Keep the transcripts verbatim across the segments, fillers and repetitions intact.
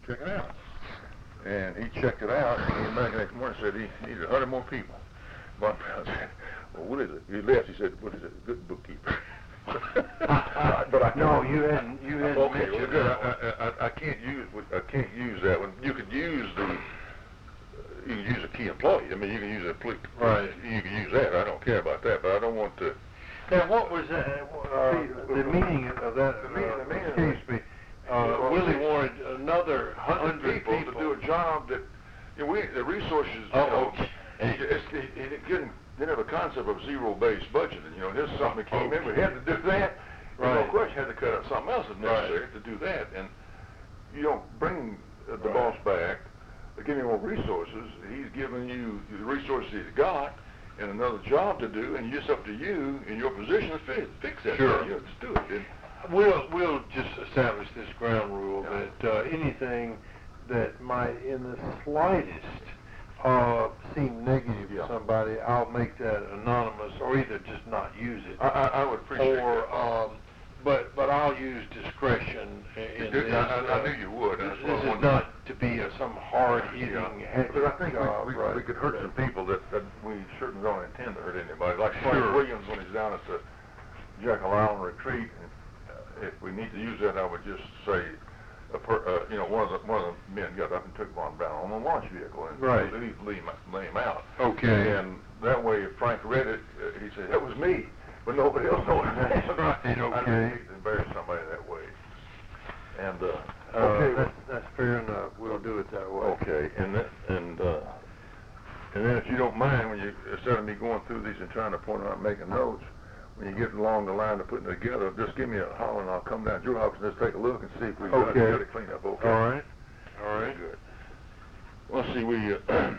check it out. And he checked it out, and he came back the next morning and said he needed a hundred more people. Von Brown said, well, what is it? He left. He said, what is it? Good bookkeeper. But I no, you hadn't. You hadn't okay, mentioned well, good. that. I, I, I can't use. I can't use that one. You could use the. You can use a key employee. I mean, you can use a police. Right. You can use that. I don't care about that, but I don't want to. Now, what was that? Uh, the meaning of that? The meaning. Uh, The meaning. excuse me. Uh, Willie wanted another hundred people, people to do a job that. You know, we the resources. Oh, you know, okay. It's, it, it, it didn't, didn't have a concept of zero-based budgeting. You know, here's something that came in, we had to do that. Right. No question, had to cut out something else if necessary Right. to do that. And you don't bring uh, the Right. boss back, uh, give him more resources. He's giving you the resources he's got and another job to do, and it's up to you in your position to fix, fix that. Sure. You know, just do it. And We'll we'll just establish this ground rule Yeah. that uh, anything that might, in the slightest, uh, seem negative Yeah. to somebody, I'll make that anonymous, or either just not use it. I, I, I would appreciate or, that. um, but but I'll use discretion in You this. do- I, I, I uh, knew you would. and This, that's what I this is wanted to- not to be a, some hard-hitting, Yeah. heavy But I think job, we, we, right. we could hurt some people that, that we certainly don't intend to hurt anybody. Like Sure. Frank Williams when he's down at the Jekyll Island retreat. And, uh, if we need to use that, I would just say, a per, uh, you know, one of the one of the men got up and took Von Brown on a launch vehicle and Right. leave, leave, him, lay him out. Okay. And that way, if Frank read it, uh, he said that was me, but nobody else knows. That's right. I didn't Okay. need to embarrass somebody that way. And uh, Uh, okay. that's, that's fair enough. We'll do it that way. Okay, and then, and, uh, and then if you don't mind, when you, instead of me going through these and trying to point out and making notes, when you get along the line of putting it together, just give me a holler and I'll come down to your office and just take a look and see if we got Okay. it, got it cleaned up okay. All right. All right. Good. Well, see, we, uh,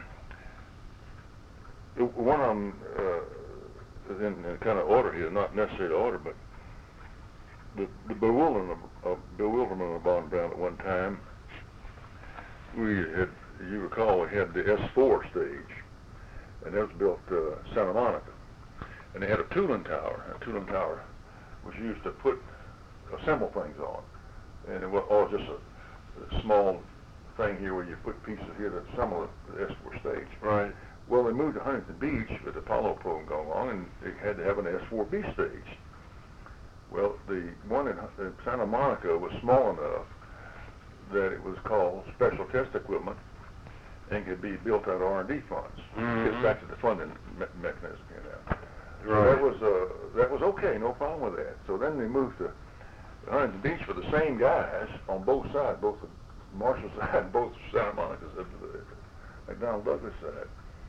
one of them, uh, is in, in kind of order here, not necessarily order, but the, the bewilderment of, uh, bewilderment of Von Brown at one time, we had, you recall, we had the S four stage, and that was built uh, Santa Monica, and they had a tooling tower. A tooling tower was used to put, assemble things on, and it was all just a, a small thing here where you put pieces here to assemble the S four stage. Right. Well, they moved to Huntington Beach with the Apollo program going along, and they had to have an S four B stage. Well, the one in, in Santa Monica was small enough that it was called special test equipment and could be built out of R and D funds. Mm-hmm. Gets back to the funding me mechanism here now. So Right. that was uh, that was okay, no problem with that. So then they moved to Huntington Beach for the same guys on both sides, both the Marshall side and both Santa Monica side, the McDonnell Douglas side.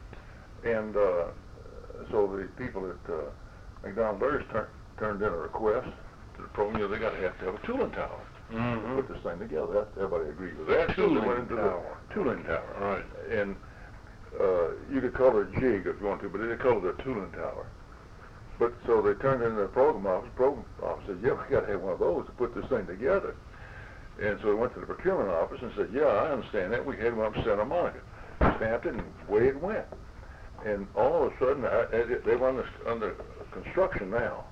And uh, so the people at uh, McDonnell Douglas tur turned in a request to the program. You know, they got to have to have a tooling tower Mm-hmm. to put this thing together. That, everybody agreed with that. Tooling so they went into tower. the tooling tower. Right. And uh, you could call it a jig if you want to, but they called it a tooling tower. But so they turned in the program office. Program office said, "Yeah, we got to have one of those to put this thing together." And so they went to the procurement office and said, "Yeah, I understand that. We had one up in Santa Monica." Stamped it, and away it went. And all of a sudden, I, I, they were under, under construction now,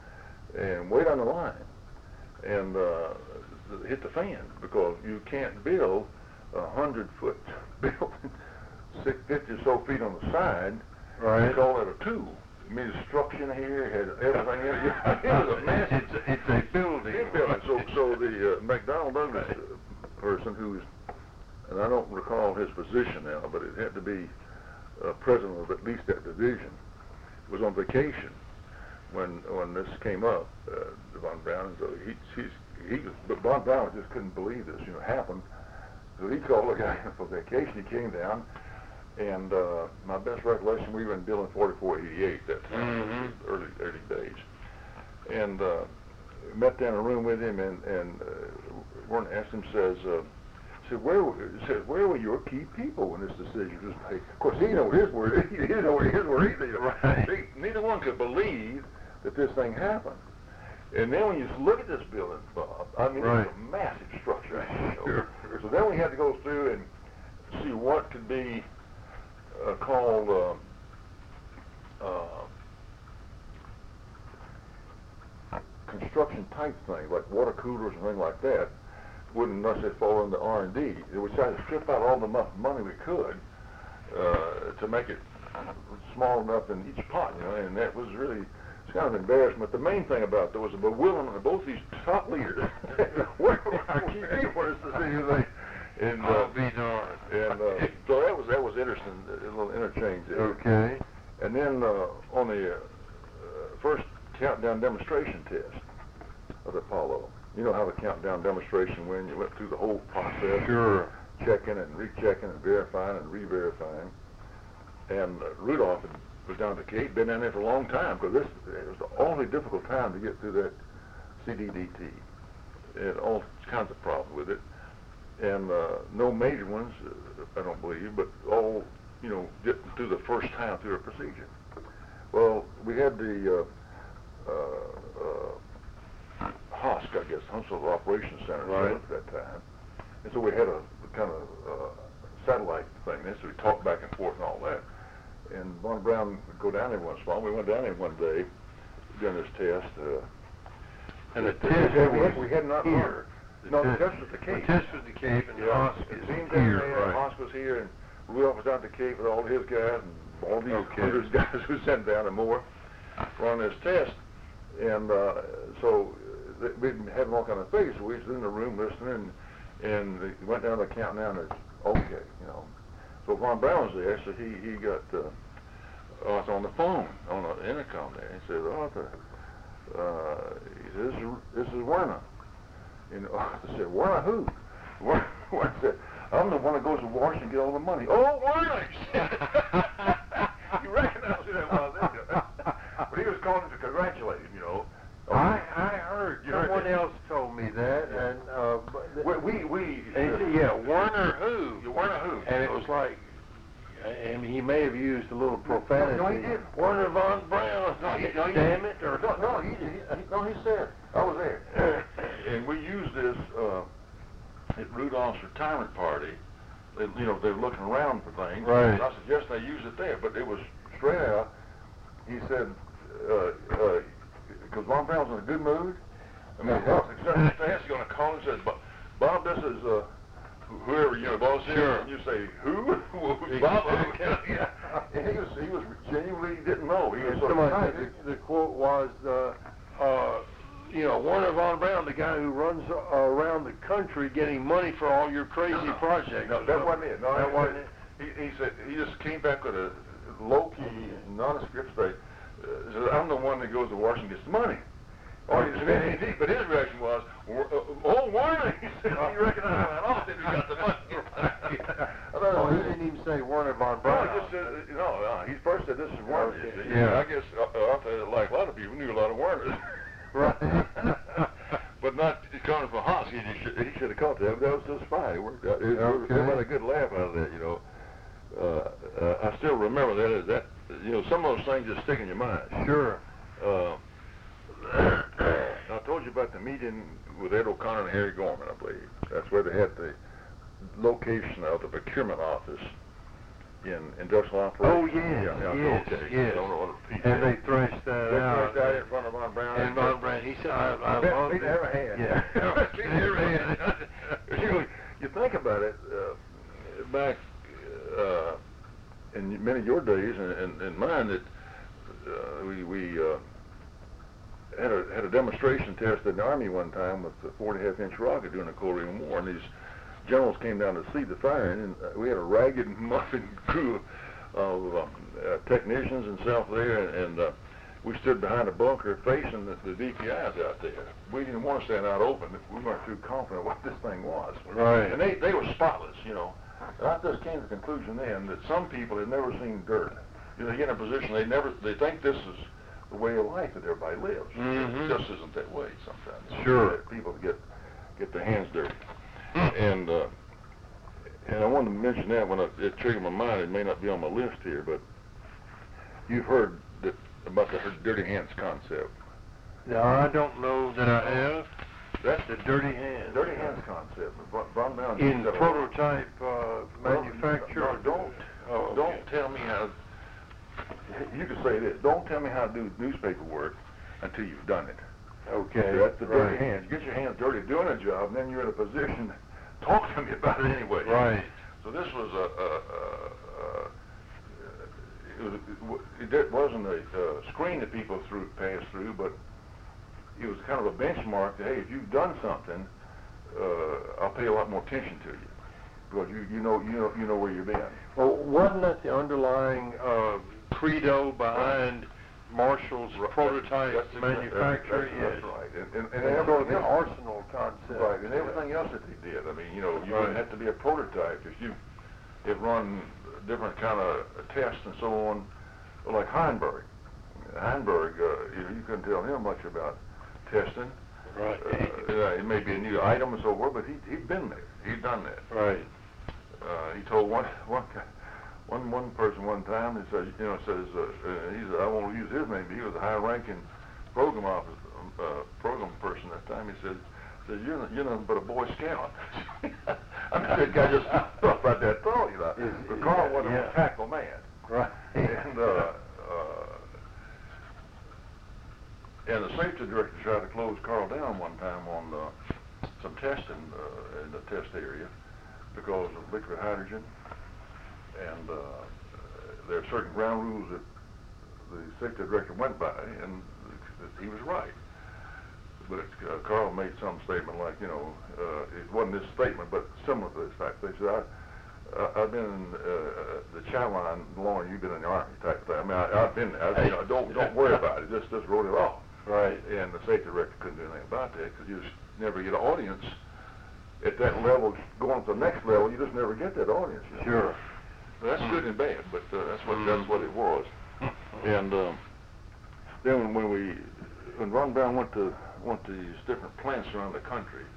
and way down the line, and uh, hit the fan because you can't build a hundred foot building, six fifty or so feet on the side. Right. They call it a two. I mean, the structure here had everything in it. It was a mess. It's, it's a building. Big building. So, so the uh, McDonnell Douglas uh, person who's, and I don't recall his position now, but it had to be uh, president of at least that division, was on vacation when when this came up, uh, Von Brown. So he, he's, he, was, but Von Brown just couldn't believe this, you know, happened. So he called the guy for vacation. He came down. And uh, my best recollection, we were in building forty-four eighty-eight that time, Mm-hmm. early early days, and uh, met down in a room with him, and and uh, Warren asked him, says, uh, said where says where were your key people when this decision was made? Of course, he didn't know his word. He didn't know his word either. Right. They, neither one could believe that this thing happened. And then when you look at this building, Bob, I mean, Right. it's a massive structure. You know? Sure. So then we had to go through and see what could be Uh, called uh, uh, construction type things like water coolers and things like that wouldn't necessarily fall into R and D. We tried to strip out all the mo- money we could uh, to make it small enough in each pot, you know, and that was really, it's kind of embarrassing. But the main thing about it was the bewilderment of both these top leaders. Where our key people is to see who they, and, uh, I'll be darned. and uh, so that was, that was interesting, a little interchange there. Okay. And then uh, on the uh, uh, first countdown demonstration test of the Apollo, you know how the countdown demonstration went, you went through the whole process. Sure. Checking and rechecking and verifying and re-verifying. And uh, Rudolph had, was down at the Cape, been down there for a long time, because this it was the only difficult time to get through that C D D T. It had all kinds of problems with it. And uh, no major ones, uh, I don't believe, but all, you know, getting through the first time through a procedure. Well, we had the uh, uh, uh, HOSC, I guess, Huntsville Operations Center, right, at that time. And so we had a kind of uh, satellite thing, so we talked back and forth and all that. And Von Braun would go down there once in a while. We went down there one day during this test. Uh, and the we, test we, had, we, was had, we had not here. The no, the test was at the Cape. The test was the Cape, and yeah, the HOSC it is seemed here, there, right. HOSC was here, and Rudolph was down at the Cape with all his guys and all these Okay. hundreds of guys who sent down and more were on this test. And uh, so uh, we'd been having all kind of things. So we was in the room listening, and, and they went down the countdown. And it's okay, you know. So Von Braun was there, so he he got uh, oh, it's on the phone on the intercom there. He said, Arthur, uh, he said, this is this is Werner. And Arthur said, Werner who? Werner, Werner said, I'm the one that goes to Washington to get all the money. Oh, Werner! He said. You recognize who that was, didn't you? But he was calling to congratulate him, you know. I, I heard, You heard someone that? else told me that, Yeah. and, uh, but We, we, we and he said, yeah, Werner who? You Werner who? And it was like, and he may have used a little profanity. No, he didn't. Werner Von Braun, No, he, no, he, damn it, or no, no, he, he, no, he said, I was there. And we used this uh, at Rudolph's retirement party. They, you know, they were looking around for things. Right. And I suggested they use it there, but it was straight out. He said, because uh, uh, Von Braun's in a good mood. I mean, he's going to call and says, Bob, this is uh, whoever, you know, boss is. Sure. And you say, who? Bob, yeah. And he was, he was genuinely didn't know. He was sort of Somebody excited. said the, the quote was, uh, uh, you know, Werner Von Braun, the guy who runs uh, around the country getting money for all your crazy projects. No, that wasn't it. No, that he wasn't said- it. He, he said he just came back with a low-key, nondescript state. Uh, said, I'm the one that goes to Washington and gets the money. Oh, he Okay. said, but his reaction was, oh, Werner! He said, you recognize that often you got the money. I thought, Oh, he didn't even say Werner Von No, Braun. he just said, no, uh, he first said this is Werner. Okay. Yeah. Yeah. I guess, uh, uh, like a lot of people, knew a lot of Werners. Right. But not coming from Haas. He, should, he should have caught that. That was just fine. It worked out. It, Okay. They had a good laugh out of that, you know. Uh, uh, I still remember that. That you know, some of those things just stick in your mind. Sure. Uh, I told you about the meeting with Ed O'Connor and Harry Gorman, I believe. That's where they had the location of the procurement office in industrial operations. Oh, yes, yeah, yeah, yes, okay. yes. I don't know what a piece And is. they threshed that They out. thrashed out in front of Von Braun. And Von Braun, he said, I, I Best love meeting it. I ever had. Yeah. Best meeting I ever had. you, you think about it, uh, back uh, in many of your days and, and, and mine, that uh, we, we uh, had a had a demonstration test in the Army one time with the four and a half inch rocket during the Korean War, and these generals came down to see the firing, and uh, we had a ragged muffin crew of um, uh, technicians and stuff there, and, and uh, we stood behind a bunker facing the, the D P Is out there. We didn't want to stand out open if we weren't too confident what this thing was. Right. And they, they were spotless, you know. And I just came to the conclusion then that some people had never seen dirt. You know, they get in a position they never, they think this is the way of life that everybody lives. Mhm. It just isn't that way sometimes. Sure. People get get their hands dirty. And uh, and I wanted to mention that when I, it triggered my mind. It may not be on my list here, but you've heard that, about the dirty hands concept. No, I don't know that I have. That's The dirty hands. dirty hands concept. Von- Von Braun In said, prototype uh, Well, manufacture. no, don't Oh, okay. don't tell me how. You could say this. Don't tell me how to do newspaper work until you've done it. Okay. That's the dirty Right. hands. Get your hands dirty doing a job, and then you're in a position to talk to me about it anyway. Right. So this was a, a, a, a it, was, it, it wasn't a uh, screen that people through passed through, but it was kind of a benchmark that, hey, if you've done something, uh, I'll pay a lot more attention to you because you you know you know you know where you've been. Well, wasn't that the underlying uh, credo behind Marshall's Right. prototype That's exactly- manufacturer? That's, that's Yes. right. And, and, and And everything the else, arsenal concept. right, and everything else that they did. I mean, you know, you Right. wouldn't have to be a prototype if you have run different kind of tests and so on, like Heinberg. Heinberg, uh, you, you couldn't tell him much about testing. Right. Uh, yeah, it may be a new item and so forth, but he he'd been there. He'd done that. Right. Uh, he told one one guy, one one person one time. He says, you know, says uh, uh, he said, I won't use his name, but he was a high-ranking program officer, uh, program person at the time. He said, says you're n- you're nothing but a Boy Scout. I mean, that guy just thought about that thought, you know. Is- But Carl wasn't yeah. a tackle man, Right. and uh, uh, and the safety director tried to close Carl down one time on uh, some testing uh, in the test area because of liquid hydrogen, and uh, there are certain ground rules that the safety director went by, and he was right. But it, uh, Carl made some statement like, you know, uh, it wasn't this statement, but similar to this fact. They said, I, uh, I've been in uh, the chow line longer than you've been in the Army type of thing. I mean, I, I've been there. I, you know, don't, don't worry about it. Just, just roll it off. Right. And the safety director couldn't do anything about that because you just never get an audience at that level. Going to the next level, you just never get that audience. You know? Sure. Well, that's good and bad, but uh, that's what that's what it was. And um, then when we when Ron Brown went to went to these different plants around the country,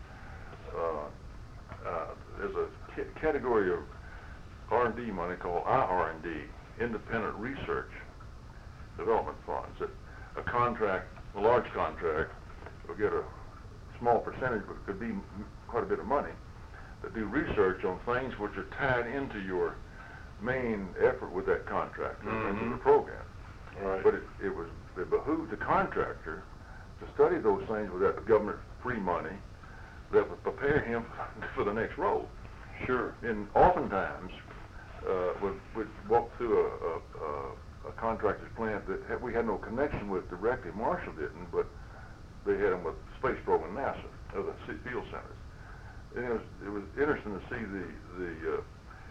uh, uh, there's a ca- category of R and D money called I R and D, Independent Research Development Funds. That a contract, a large contract, will get a small percentage, but it could be m- quite a bit of money to do research on things which are tied into your main effort with that contractor into Mhm. the program. Right. But it, it was it behooved the contractor to study those things with that government free money that would prepare him for the next role. Sure. And oftentimes, uh, would would walk through a, a, a, a contractor's plant that had, we had no connection with directly. Marshall didn't, but they had them with space program NASA, or the C- field centers. And it was it was interesting to see the the uh,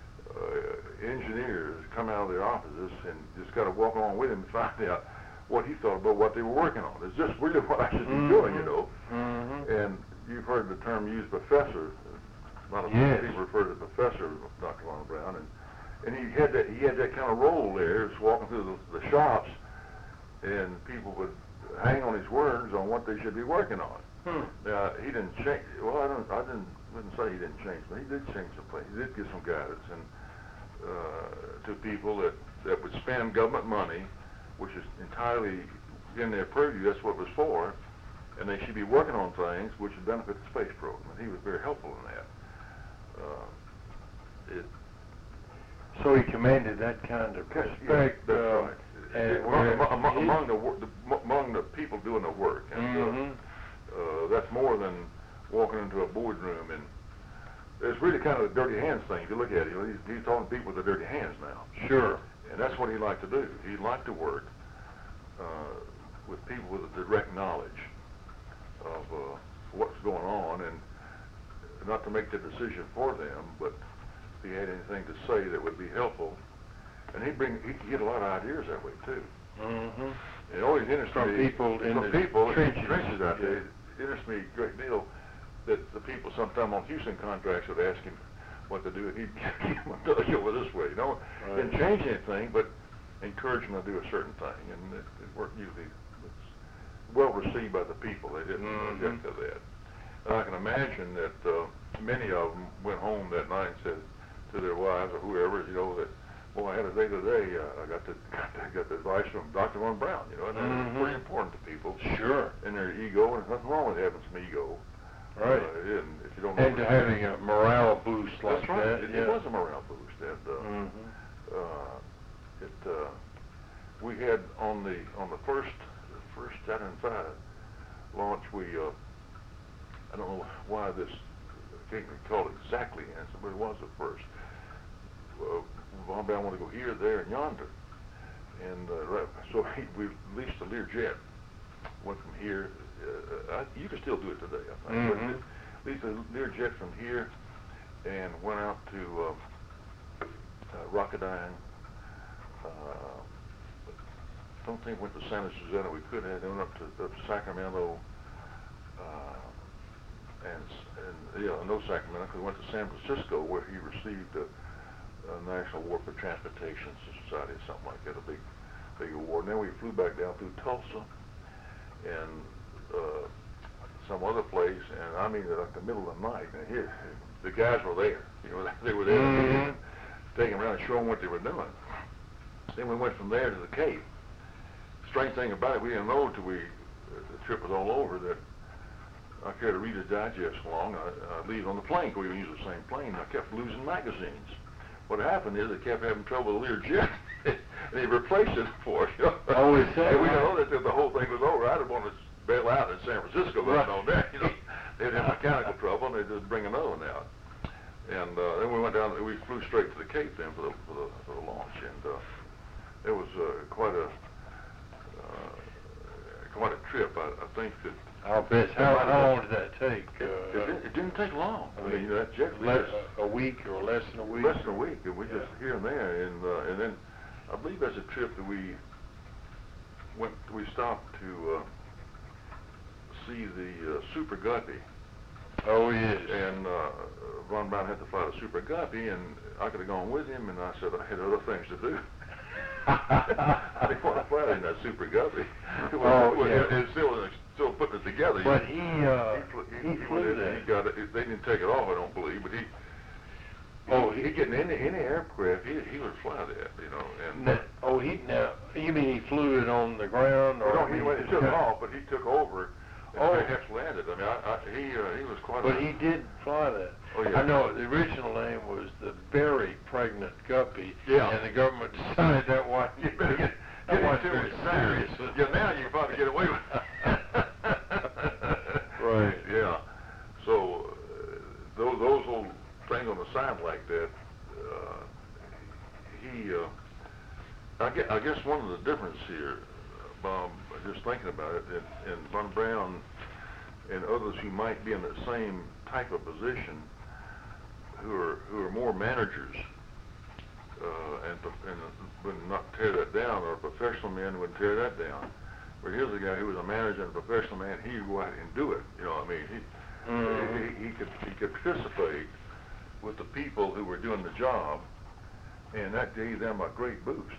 uh, engineers come out of their offices and just kind of walk along with him and find out what he thought about what they were working on. It's just really what I should be Mhm. doing, you know. Mm-hmm. And you've heard the term used, professor. A lot of Yes. people refer to the professor, Doctor Ron Brown, and and he had that he had that kind of role there, just walking through the, the shops, and people would hang on his words on what they should be working on. Hmm. Now he didn't change. Well, I don't. I didn't. Wouldn't say he didn't change, but he did change some things. He did give some guidance and uh, to people that that would spend government money, which is entirely in their purview. That's what it was for, and they should be working on things which would benefit the space program. And he was very helpful in that. Uh, it, So he commanded that kind of yeah, respect. that's uh, right. and among, where among, among, he- among the, wor- the m- among the people doing the work, and Mhm. uh, uh, that's more than walking into a boardroom. And it's really kind of a dirty hands thing. If you look at it, you know, he's, he's talking to people with their dirty hands now, Sure. and that's what he liked to do. He liked to work uh, with people with a direct knowledge of uh, what's going on, and not to make the decision for them, but if he had anything to say that would be helpful. And he'd bring, he'd get a lot of ideas that way too. Mm-hmm. It always interests From me, people in from the people trenches. in the trenches out there. Yeah. It interests me a great deal that the people sometime on Houston contracts would ask him what to do, and he'd give them a nudge over this way, you know. Right. Didn't change anything, but encourage them to do a certain thing, and it, it worked usually. It's well received by the people. They didn't Mhm. object to that. And I can imagine that uh, many of them went home that night and said to their wives or whoever, you know, that, well, I had a day today. Uh, I got the got the, got the advice from Doctor Von Brown, you know, and Mhm. it's pretty important to people. Sure. And their ego, and there's nothing wrong with having some ego. Right. Uh, and if you don't know And to having a morale boost like that's right. that. It, yeah. it was a morale boost, and uh, Mhm. uh, it uh, we had on the on the first first Saturday and Friday, launch, we, uh, I don't know why this, I can't recall exactly the answer, but it was at first. Uh, Von Braun wanted to go here, there, and yonder. And uh, right, so he, we leased a Learjet, went from here, uh, I, you can still do it today, I think. Mm-hmm. But leased a Learjet from here and went out to uh, uh, Rocketdyne. Uh, don't think went to Santa Susana. We could have. Then went up to, up to Sacramento, uh, and and yeah, no Sacramento. Because we went to San Francisco where he received a, a National Award for Transportation Society or something like that, a big big award. And then we flew back down through Tulsa and uh, some other place. And I mean, like the middle of the night. And here, the guys were there. You know, they were there, mm-hmm. taking them around and showing what they were doing. Then we went from there to the Cape. Strange thing about it, we didn't know until we, uh, the trip was all over, that I carried a Reader's Digest along. I, I leave on the plane, because we use the same plane. I kept losing magazines. What happened is they kept having trouble with the Learjet, and they replaced it for us. You know? Oh, is that and we didn't right? know that till the whole thing was over. I'd have wanted to bail out in San Francisco, but Right. on there, you know, they'd have mechanical trouble, and they'd just bring another one out. And uh, then we went down, we flew straight to the Cape then for the, for the, for the launch, and uh, it was uh, quite a uh, quite a trip. I, I think that. I'll bet. How, how long did that take? It, Uh, it, didn't, it didn't take long. I I mean, mean, you know, that jet le- was a week or less than a week? less than a week, and we Yeah. just here and there, and uh, and then I believe that's a trip that we went. We stopped to uh, see the uh, Super Guppy. Oh, yes. And uh, Von Braun had to fly the Super Guppy, and I could have gone with him, and I said I had other things to do. I didn't want to fly in that Super Guppy. It was, Oh, it, yeah. it, it still still putting it together. But he, uh, he flew, he he, flew went in, that. He got it. They didn't take it off, I don't believe, but he. Oh, he, he- he getting any any aircraft, he he would fly that, you know. And Now, oh, he, now, you mean he flew it on the ground? Or no, he, went, he took cut- off, but he took over. And Oh. F landed. I mean, I, I, he uh, he was quite. But a, he did fly that. Oh, yeah. I know, the original name was the Very Pregnant Guppy. Yeah. And the government decided that wasn't, You better get, that get wasn't into very it. serious. Yeah, now you can probably get away with it. Right. Yeah. So, uh, those, those old things on the side like that, uh, he, uh, I guess, I guess one of the difference here, Bob, just thinking about it, and, and Von Braun and others who might be in the same type of position, who are who are more managers, uh, and and would not tear that down, or a professional man would tear that down. But here's a guy who was a manager and a professional man. He would go out and do it. You know, I mean, he, Mhm. he he could he could participate with the people who were doing the job, and that gave them a great boost.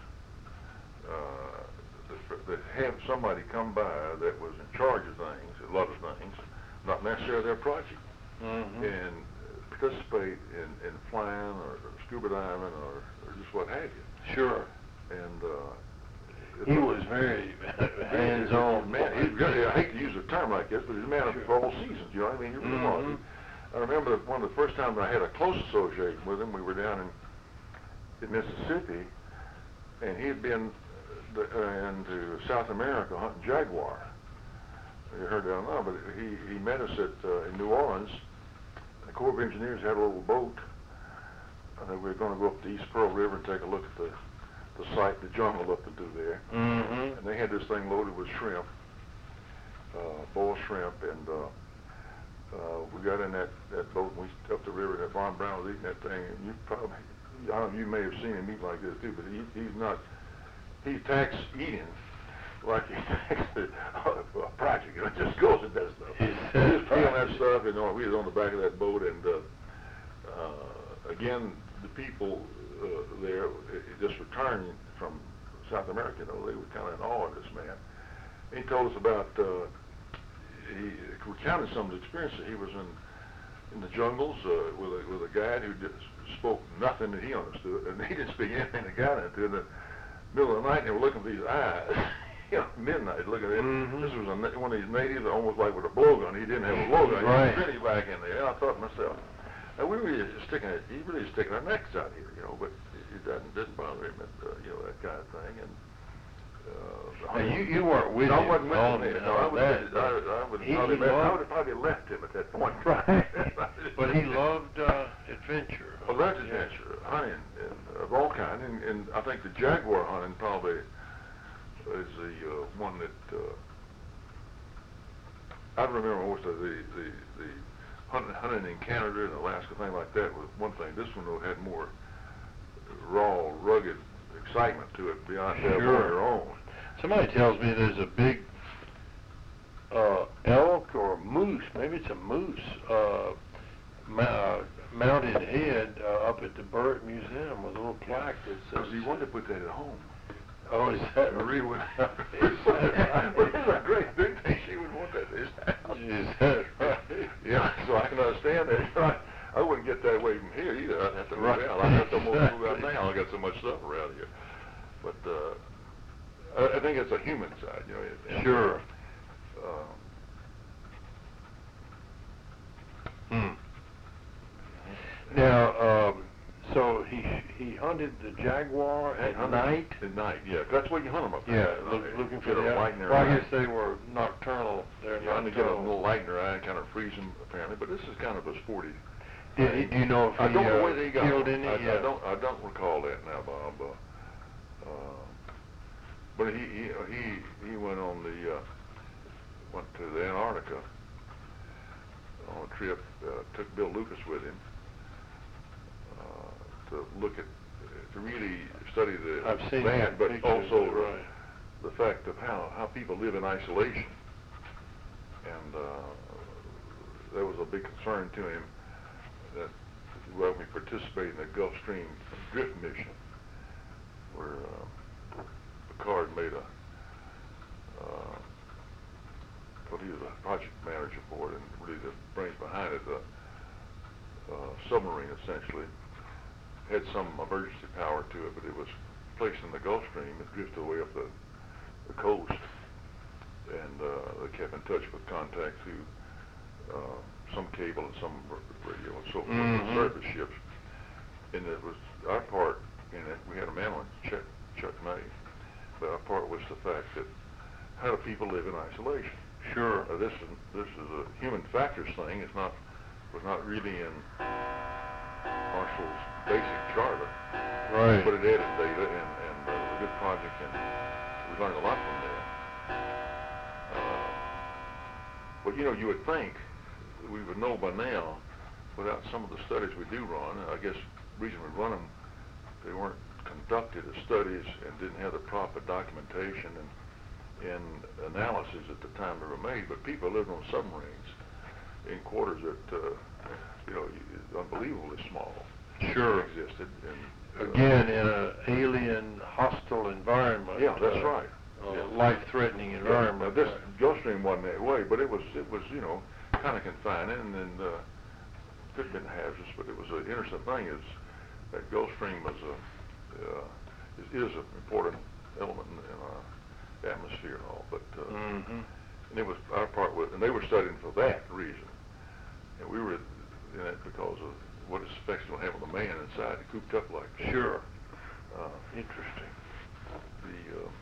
Uh, that have somebody come by that was in charge of things, a lot of things, not necessarily their project, Mm-hmm. and participate in, in flying or, or scuba diving or, or just what have you. Sure. And uh, He was very hands-on. Man, he's really, I hate to use a term like this, but he's a man Sure. for all seasons, you know what I mean? He really was. Mhm. I remember one of the first times I had a close association with him, we were down in, in Mississippi, and he had been uh, into South America hunting jaguar. You heard that or not, but he, he met us at uh, in New Orleans. The Corps of Engineers had a little boat, and we were going to go up the East Pearl River and take a look at the, the site, the jungle up to do there. Mm-hmm. And they had this thing loaded with shrimp, uh, boiled shrimp, and uh, uh, we got in that, that boat and we up the river, and that Von Braun was eating that thing, and you probably, I don't know, you may have seen him eat like this too, but he, he's not, he attacks eating like he attacks a, a project, you know, just goes and does stuff. He's just peeling that stuff, and uh, we was on the back of that boat, and uh, uh, again, the people uh, there, uh, just returning from South America, you know, they were kind of in awe of this man. He told us about, uh, he recounted some of the experiences. He was in in the jungles uh, with a with a guide who just spoke nothing that he understood, and he didn't speak anything the guy understood. In the middle of the night, they were looking for these eyes. You know, midnight, looking at it. Mhm. This was a, na- one of these natives, almost like with a blowgun. He didn't have a blowgun. Right. He was really back in there. And I thought to myself, now we were really sticking it. He really sticking our necks out here, you know. But it doesn't didn't bother him, and, uh, you know, that kind of thing. And uh, Now, you, you weren't with I him wasn't with on, him. on No, I would, that, I, but I would he probably left, I loved- would have probably left him at that point. Right. But he loved uh, adventure. Well, that's Yeah. adventure, hunting and, of all kind, and, and I think the jaguar hunting probably is the uh, one that uh, I remember most of the the, the hunting, hunting in Canada and Alaska, thing like that was one thing. This one though had more raw, rugged excitement to it beyond that Sure. on your own. Somebody tells me there's a big uh, elk or moose, maybe it's a moose, uh, ma- uh, mounted head uh, up at the Bird Museum with a little plaque that So says. you wanted to put that at home. Oh, is that Marie real? would. It's a great big thing. She would want that at his house. Is that right? Yeah, so I can understand that. I, I wouldn't get that away from here either. I'd have to move Right. out. I'd have to move move out now. I got so much stuff around here. But uh, I, I think it's a human side, you know. and, Sure. Uh, Hmm. Now, um, so he he hunted the jaguar at At night. At night, yeah. That's where you hunt them up Yeah, there. look, looking for Get the a light in their Well, I eye. guess they were nocturnal. They're Yeah, and to get a nocturnal. little light in their eye and kind of freeze them, apparently. But this is kind of a sporty. Did he, do you know if he I don't know uh, where they got killed them. any? I, yeah. I don't. I don't recall that now, Bob. Uh, uh, but he he he he went on the uh, went to the Antarctica on a trip. Uh, took Bill Lucas with him uh, to look at to really study the I've seen land, that but picture, also but right. the fact of how how people live in isolation, and uh, there was a big concern to him that well, we participated in the Gulf Stream drift mission, where uh, Picard made a, uh, well, he was a project manager for it, and really the brains behind it, the uh, submarine essentially had some emergency power to it, but it was placed in the Gulf Stream. It drifted away up the, the coast, and uh, they kept in touch with contact through uh, some cable and some radio and so forth, Mhm. with surface ships. And it was our part in it. We had a man on Chuck, Chuck May, but our part was the fact that how do people live in isolation? Sure. Uh, this is this is a human factors thing. It's not was not really in Marshall's basic charter, Right. but it added data and and uh, it was a good project, and we learned a lot from that. Uh, but you know, you would think we would know by now, without some of the studies we do run. I guess the reason we run them, they weren't conducted as studies and didn't have the proper documentation and and analysis at the time they were made. But people lived on submarines in quarters that uh, you know unbelievably small. Sure. Existed. And, uh, Again, in an alien, hostile environment. Yeah, that's uh, right. Uh, Yeah. life-threatening Yeah, environment. now this Gulf Stream wasn't that way, but it was it was you know kind of confining and, and uh, could have been hazardous, but it was an interesting thing. Is that Gulf Stream was a uh, is, is an important element in, in our atmosphere and all, but uh, Mm-hmm. and it was our part was, and they were studying for that reason, and we were in it because of what its effects will have on the man inside, cooped up like that. Sure. Uh, Interesting. the uh,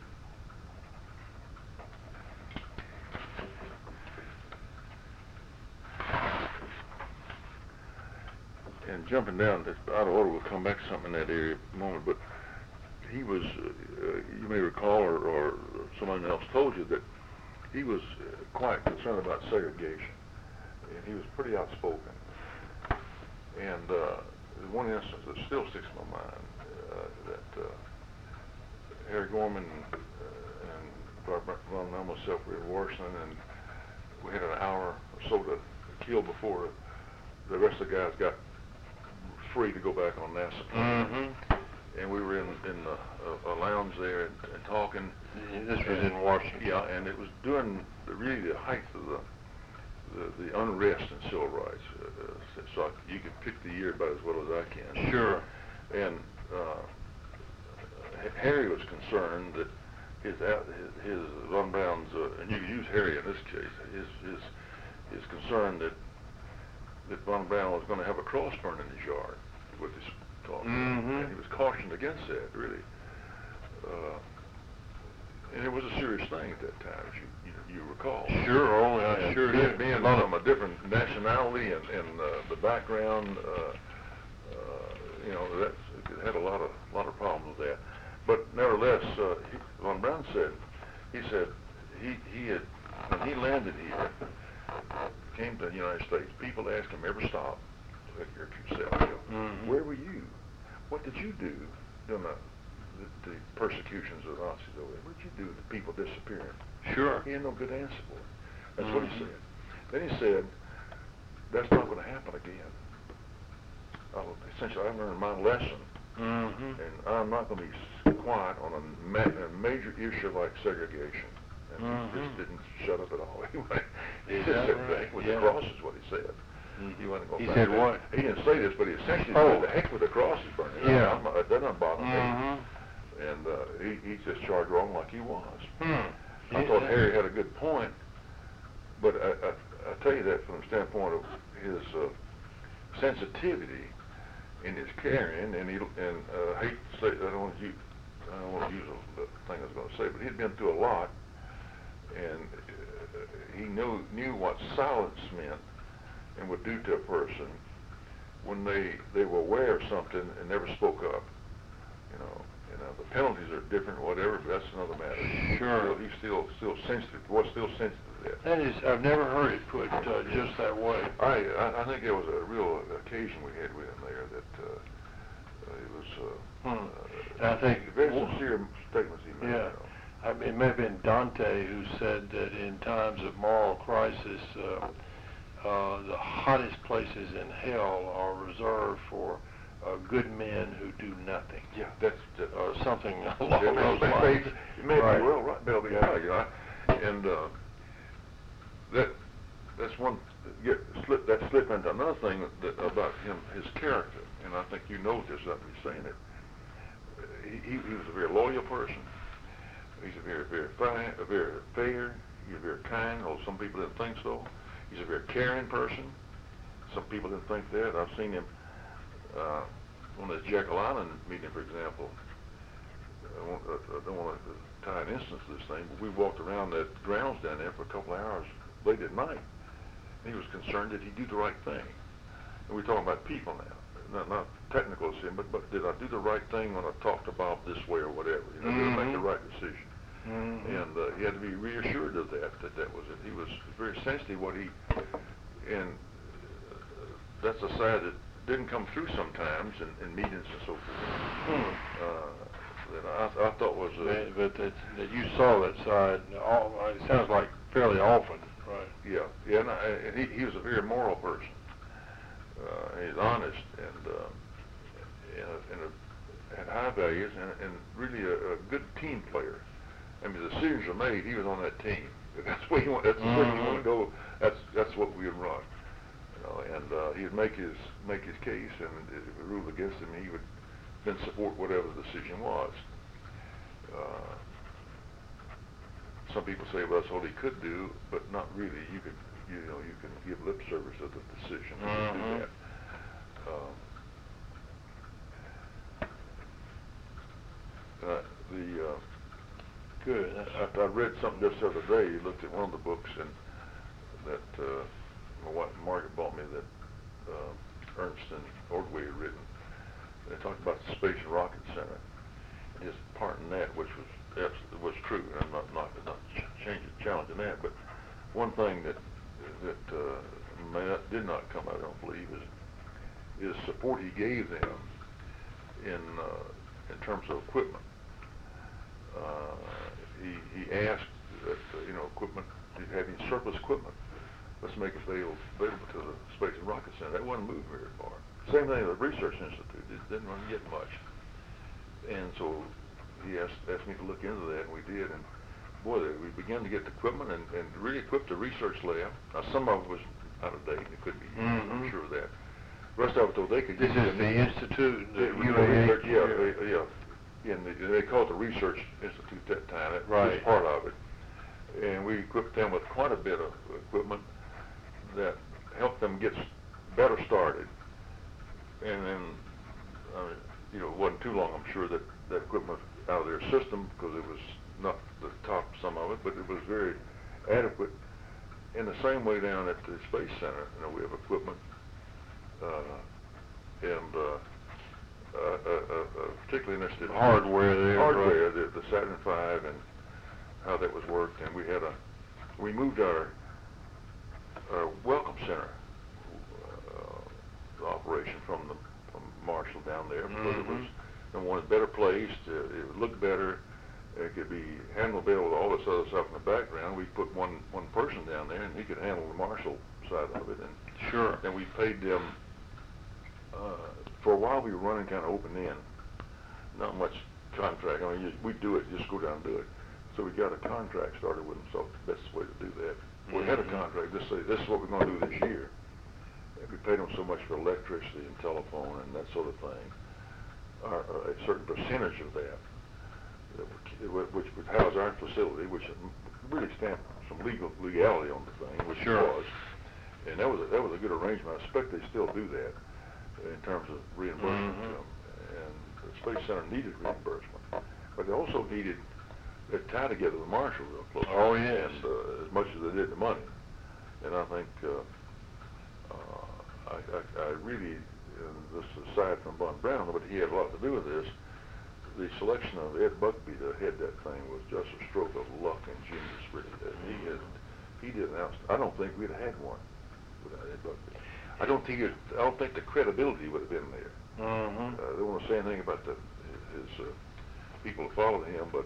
and jumping down, it's out of order, we'll come back to something in that area in a moment, but he was, uh, you may recall, or, or someone else told you, that he was uh, quite concerned about segregation, and he was pretty outspoken. And uh, there's one instance that still sticks in my mind, uh, that uh, Harry Gorman uh, and Barbara Von and myself were in Washington, and we had an hour or so to kill before the rest of the guys got free to go back on NASA. Mm-hmm. And we were in, in the, a, a lounge there and, and talking. This was in Washington. Yeah, and it was during the, really the height of the the, the unrest in civil rights. Uh, uh, so I, you can pick the year about as well as I can. Sure. And uh, H- Harry was concerned that his out, his, his Von Braun's, uh, and you can use Harry in this case, his his his concern that that Von Braun was going to have a cross burned in his yard with his talk, Mm-hmm. and he was cautioned against that. Really, uh, and it was a serious thing at that time, as you, you, you recall. Sure, oh, I And sure being, did. being A lot of- from a different nationality and, and uh, the background, uh, uh, you know, that's, it had a lot of, lot of problems with that. But nevertheless, uh, he, Von Braun said, he said, he, he had, when he landed here, came to the United States, people asked him every stop, like yourself, you know, Mhm. where were you? What did you do during the, the, the persecutions of the Nazis over there? What did you do to people disappearing? Sure. He had no good answer for it. That's what he Mhm. said. Then he said, that's not going to happen again. I'll, essentially, I learned my lesson, Mm-hmm. and I'm not going to be quiet on a, ma a major issue like segregation. And Mhm. he just didn't shut up at all. He went, he Is just that said, right? the heck with Yeah. the cross is what he said. Mhm. He wasn't going He back said there. what? He didn't say this, but he essentially Oh. said, the heck with the cross is burning. Yeah. I'm, I'm, that doesn't bother me. Mm-hmm. And uh, he, he just charged wrong like he was. Hmm. I Yeah. thought Harry had a good point, but I, I, I tell you that from the standpoint of his uh, sensitivity in his caring, and he and uh, hate to say, I don't want to use, I don't want to use the thing I was going to say, but he'd been through a lot, and uh, he knew knew what silence meant and would do to a person when they they were aware of something and never spoke up. You know, you know the penalties are different, or whatever, but that's another matter. Sure. He's still still sensitive. Was still sensitive to that. That is, I've never heard it put uh, just that way. I, I I think there was a real occasion we had with him there that uh, uh, it was uh, Hmm. uh, And I think very one- sincere statements he made. Yeah. You know. I mean, it may have been Dante who said that in times of moral crisis, uh, uh, the hottest places in hell are reserved for uh, good men who do nothing. Yeah, that's that, Or something along it may, those may, lines. It may Right. be well right, Bill, be Yeah. right, you know. And uh, that that's one get slip that slip into another thing that, that about him, his character, and I think you know this after you saying it. He, he he was a very loyal person. He's a very very fine, a very fair. He's very kind. Although some people didn't think so. He's a very caring person. Some people didn't think that. I've seen him uh, on the Jekyll Island meeting, for example. I, won't, I don't want to tie an instance to this thing, but we walked around the grounds down there for a couple of hours late at night. And he was concerned that he do the right thing. And we're talking about people now. Not, not technical sin, but, but did I do the right thing when I talked to Bob this way or whatever? You know, did I make the Mhm. right decision? Mm-hmm. And uh, he had to be reassured of that, that that was it. He was very sensitive what he, and uh, that's a side that didn't come through sometimes in, in meetings and so forth. Hmm. Uh, that I, I thought was uh, But, but that, that you saw that side, all, it sounds like fairly often, right? yeah, yeah, and, I, and he, he was a very moral person. Uh, he's honest and uh, and, a, and a, had high values and, and really a, a good team player. I mean, the decisions are made. He was on that team. If that's where you want. That's the way you want to go. That's that's what we would run. You know, and uh, he'd make his make his case, and if it ruled against him, he would then support whatever the decision was. Uh, some people say, well, that's all he could do, but not really. You could, you know, you can give lip service to the decision and Mm-hmm. do that. Um, uh, the uh, Good. That's, I, I read something just the other day. You looked at one of the books, and that uh, my wife Margaret bought me that uh, Ernst and Ordway had written. They talked about the Space and Rocket Center, and his part in that, which was absolutely was true. And I'm not not not ch- changing, challenging that, but one thing that that uh, may not, did not come out, I don't believe, is is support he gave them in uh, in terms of equipment. Uh, he, he asked that, uh, you know, equipment, do you have any surplus equipment? Let's make it available, available to the Space and Rocket Center. That wasn't moving very far. Same thing with the Research Institute. It didn't really get much. And so he asked, asked me to look into that, and we did. And boy, we began to get the equipment and, and really equip the research lab. Now, some of it was out of date. It couldn't be used. Mm-hmm. I'm sure of that. The rest of it, though, they could this use is it. the institute, the Yeah, U A H. research, yeah, they- yeah. And they, they called it the Research Institute that time. That was Right. part of it. And we equipped them with quite a bit of equipment that helped them get s- better started. And then, I mean, you know, it wasn't too long, I'm sure, that that equipment was out of their system because it was not the top some of it, but it was very adequate. In the same way down at the Space Center, you know, we have equipment, uh, and uh, uh, uh, uh, particularly interested in Hardware there, hardware, the, the Saturn five, and how that was worked. And we had a, we moved our, our welcome center uh, operation from the from Marshall down there because Mm-hmm. it was, I wanted better placed. Uh, it would look better. It could be handled better with all this other stuff in the background. We put one one person down there, and he could handle the Marshall side of it. And Sure. and we paid them. Uh, for a while, we were running kind of open end, not much contract. I mean, you, we do it, just go down and do it. So we got a contract started with them. So the best way to do that. We had a Mhm. contract. Just say this is what we're going to do this year. And we paid them so much for electricity and telephone and that sort of thing. Our, uh, a certain percentage of that, that would, which would house our facility, which really stamped some legal legality on the thing, which Sure. it was. And that was a, that was a good arrangement. I expect they still do that in terms of reimbursement Mhm. to them. And the Space Center needed reimbursement, but they also needed to tie together the Marshall real close. Oh, yes. And uh, as much as they did the money. And I think uh, uh, I, I, I really, uh, this aside from Von Braun, but he had a lot to do with this. The selection of Ed Buckby to head that thing was just a stroke of luck and genius, really. And he had, he did an outst- I don't think we'd have had one without Ed Buckby. I don't think it, I don't think the credibility would have been there. Mm-hmm. Uh, they don't want to say anything about the, his uh, people who followed him, but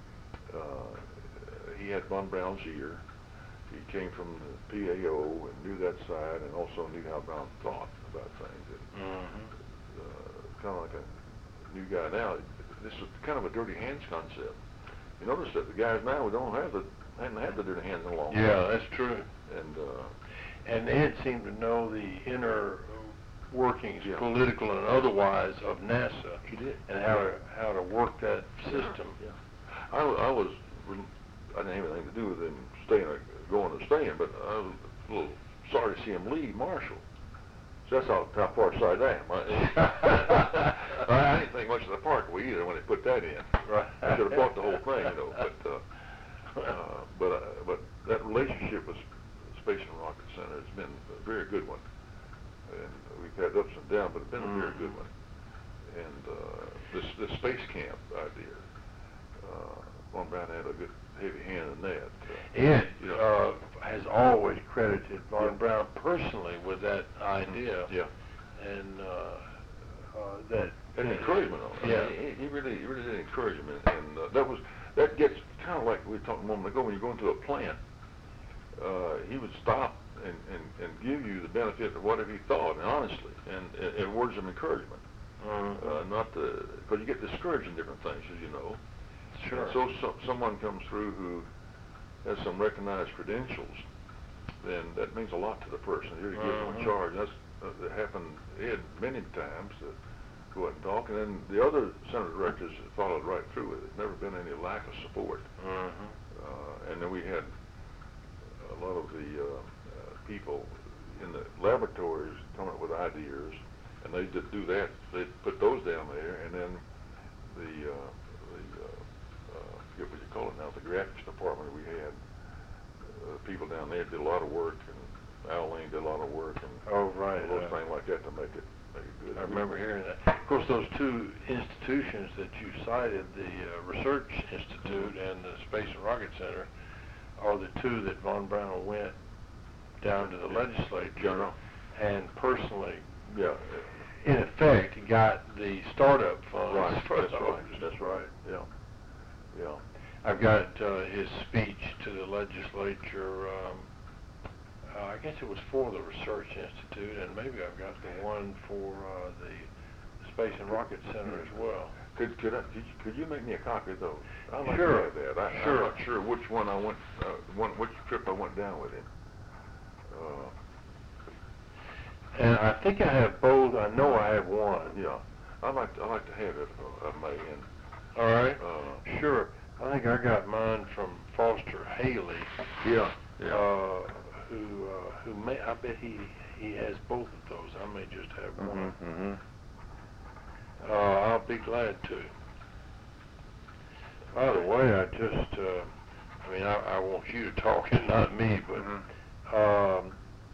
uh, he had Von Braun's ear. He came from the P A O and knew that side, and also knew how Brown thought about things. And, Mm-hmm. uh, kind of like a new guy now. This is kind of a dirty hands concept. You notice that the guys now we don't have the hadn't had the dirty hands in a long time. Yeah, that's true. And uh, And Ed seemed to know the inner workings, Yeah. political and otherwise, of NASA. He did. And how to how to work that system. Yeah. I, wa- I was, I didn't have anything to do with him staying, or going or staying, but I was a little sorry to see him leave Marshall. So that's how, how far side I am. I, I didn't think much of the Parkway either when they put that in. Right. I should have bought the whole thing, you know. But uh, uh, but uh, but that relationship with Space and Rocket Center has been a very good one, and we've had ups and downs, but it's been a very good one. And uh, this this space camp idea, uh, Von Braun had a good heavy hand in that. Uh, Ed you know. uh, has always credited Von Yeah. Braun personally with that idea. Yeah. And uh, uh, that. And encouragement on it. Yeah. I mean, he, he really, he really did encourage him, and, and uh, that was that gets kind of like we were talking a moment ago. When you go into a plant, uh, he would stop and, and, and give you the benefit of whatever he thought, and honestly, and, and, and words of encouragement. Mhm. Uh, not the because you get discouraged in different things, as you know. Sure. And so, so someone comes through who has some recognized credentials, then that means a lot to the person. You're to give them Mhm. a charge. That's uh, that happened Ed many times. To, go out and talk, and then the other center directors followed right through with it. Never been any lack of support. Mhm. Uh, and then we had a lot of the uh, uh, people in the laboratories coming up with ideas, and they did do that. They put those down there, and then the uh, the uh, uh, I forget what you call it now, the graphics department we had. Uh, people down there did a lot of work, and Al Lane did a lot of work, and Oh, right. those uh, things like that to make it make it good. I remember hearing that. Of course, those two institutions that you cited, the uh, Research Institute and the Space and Rocket Center, are the two that Von Braun went down to the legislature Yeah. and personally, Yeah. in effect, got the startup funds Right, for that's those. right, that's right, yeah, yeah. I've got uh, his speech to the legislature. Um, uh, I guess it was for the Research Institute, and maybe I've got the one for uh, the Space and Rocket Center as well. Could could I, could, you, could you make me a copy of those? I'd like Sure, to have that. I, sure. I'm not sure which one I went, uh, one which trip I went down with him. Uh, And I think I have both. I know I have one. yeah, I'd like to, I'd like to have it. Uh, I may. And, All right. uh, Sure. I think I got mine from Foster Haley. yeah, yeah. Uh, who uh, who may? I bet he he has both of those. I may just have one. mm-hmm. Uh, I'll be glad to. By the way, I just, uh, I mean, I, I want you to talk and not me, but Mm-hmm. um,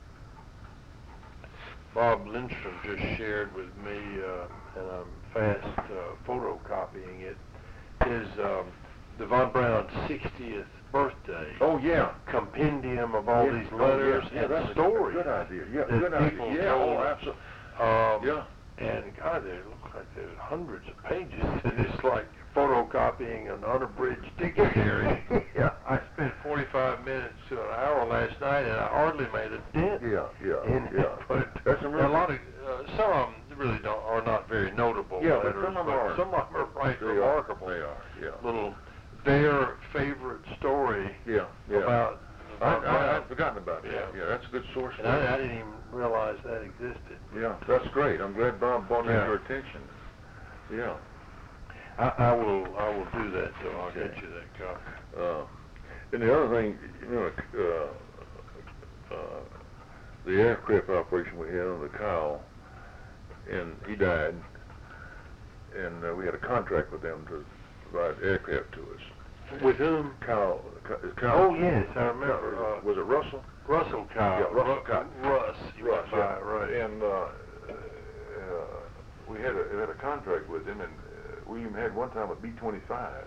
Bob Lindstrom just shared with me, uh, and I'm fast uh, photocopying it, is um, the Von Braun sixtieth birthday. Oh yeah. Compendium of all Yeah. these Oh, letters yeah. Yeah, and that's a stories. good idea. Yeah, that good idea. people Yeah, told. oh, absolutely. Um, Yeah. And God, they look like there's hundreds of pages, and it's like photocopying an unabridged dictionary. Yeah. I spent forty-five minutes to an hour last night, and I hardly made a dent. Yeah, yeah, in it. yeah. But That's a a real- lot of uh, some of them really don't are not very notable Yeah, but letters, some of them but are. some of them are quite They remarkable. Are. They are. Yeah. Little their favorite story Yeah. Yeah. about. I, about I, Brown. I'd forgotten about that. Yeah. Yeah, that's a good source. And I, I didn't even realize that existed. Yeah, that's great. I'm glad Bob brought that Yeah. to your attention. Yeah. I, I will I will do that, so I'll Okay. get you that copy. Uh, and the other thing, you know, uh, uh, the aircraft operation we had on the Kyle, and he died, and uh, we had a contract with them to provide aircraft to us. With whom? Kyle, Ky- is Kyle. Oh yes, I remember. Kyle- Uh, was it Russell? Russell Kyle. Yeah, Russell Ru- Kyle. Russ. You Russ, went by, yeah. right. And uh, uh, we had a, had a contract with him, and uh, we even had one time a B twenty-five.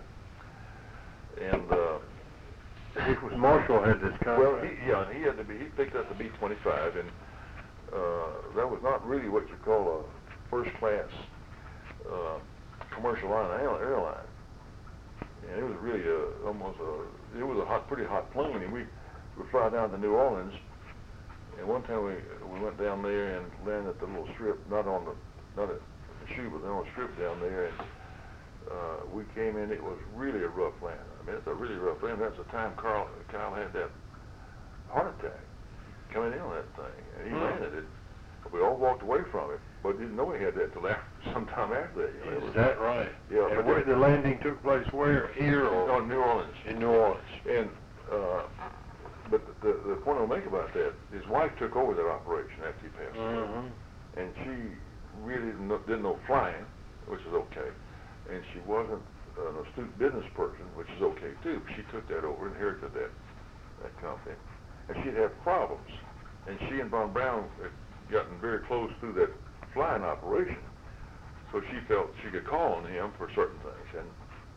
And uh, he was Marshall had this contract. Well, he, yeah, and he had to be. He picked up the B twenty-five, and uh, that was not really what you call a first-class uh, commercial line airline. And it was really a, almost a. It was a hot, pretty hot plane, and we would fly down to New Orleans. And one time we we went down there and landed at the little strip, not on the not at the shoe, but on the strip down there. And uh, we came in. It was really a rough land. I mean, it's a really rough land. That's the time Carl Kyle had that heart attack coming in on that thing, and he Hmm. landed it. We all walked away from it, but didn't know he had that till after, sometime after that. You know, it Is was- that right? Yeah, And but where it- the landing took place where? Here or on New Orleans. in New Orleans? And uh, but the the point I'll make about that, his wife took over that operation after he passed away, Mm-hmm. and she really didn't know, didn't know flying, which is okay, and she wasn't an astute business person, which is okay too. But she took that over, inherited that that company, and she'd have problems, and she and Von Braun had gotten very close through that flying operation, so she felt she could call on him for certain things. And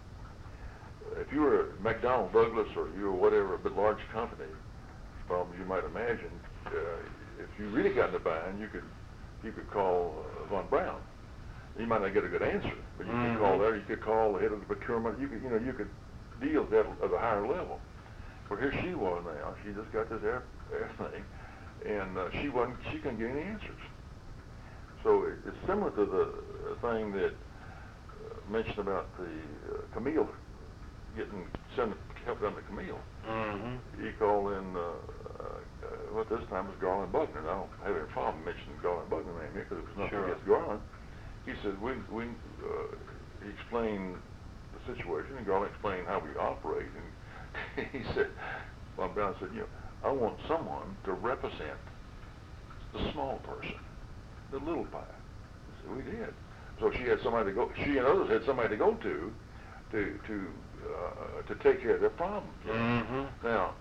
if you were McDonnell Douglas or you were whatever, a bit large company, problems you might imagine, uh, if you really got in a bind, you could you could call uh, Von Braun. You might not get a good answer, but you Mhm. could call there. You could call the head of the procurement. You could you know you could deal with that at a higher level. Well, here she was now. She just got this air, air thing, and uh, she wasn't. She couldn't get any answers. So it, it's similar to the uh, thing that uh, mentioned about the uh, Camille getting sent help down to Camille. Mm-hmm. He called in. Uh, uh, well, this time it was Garland Buckner. Now I don't have any problem mentioning Garland Buckner name here because it was nothing Sure. against Garland. He said we we uh, he explained the situation, and Garland explained how we operate, and he said, Von Braun said, you know, I want someone to represent the small person, the little pie. So we did. So she had somebody to go. She and others had somebody to go to, to to uh, to take care of their problems. Mm-hmm. Now,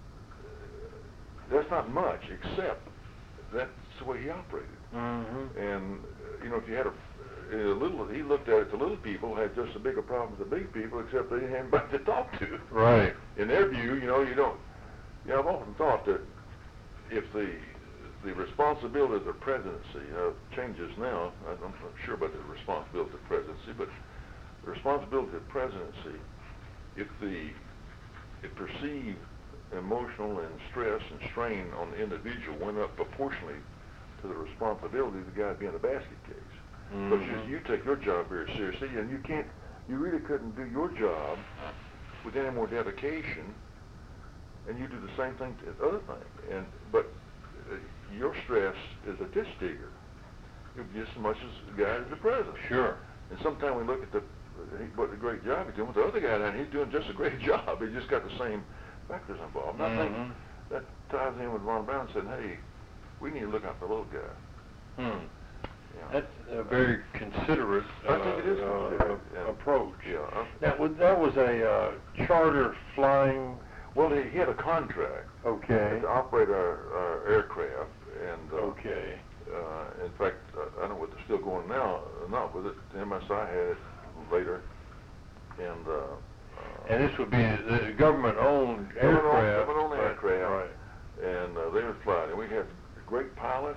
that's not much, except that's the way he operated. Mm-hmm. And uh, you know, if you had a, a little, he looked at it. The little people had just as big a problem as the big people, except they didn't have anybody to talk to. Right. In their view, you know, you don't. You know, I've often thought that if the the responsibility of the presidency uh, changes now, I'm not sure about the responsibility of the presidency, but the responsibility of the presidency, if the if perceived emotional and stress and strain on the individual went up proportionally to the responsibility of the guy being a basket case. Because Mm-hmm. you, you take your job very seriously, and you can't, you really couldn't do your job with any more dedication, and you do the same thing to the other thing. And but uh, your stress is a ditch digger, just as much as the guy is the president. Sure. And sometimes we look at the he, what a great job he's doing with the other guy down, he's doing just a great job. He just got the same factors involved. And I think Mhm. that ties in with Von Braun saying, hey, we need to look out for the little guy. Hmm. Yeah. That's a very considerate uh, I think it is uh, considerate, uh, yeah. approach. Yeah. I- That was, that was a uh, charter flying. Well, he, he had a contract Okay. to operate our, our aircraft, and uh, Okay. uh, in fact, uh, I don't know what they're still going now, uh, not with it. M S I had it later, and. Uh, uh, And this would be the government-owned aircraft. Government-owned but- aircraft. Right. and uh, they would fly, and we had great pilots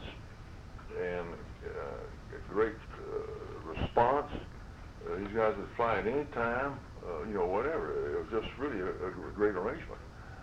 and uh, great uh, response. Uh, these guys would fly at any time, uh, you know, whatever. It was just really a, a great arrangement.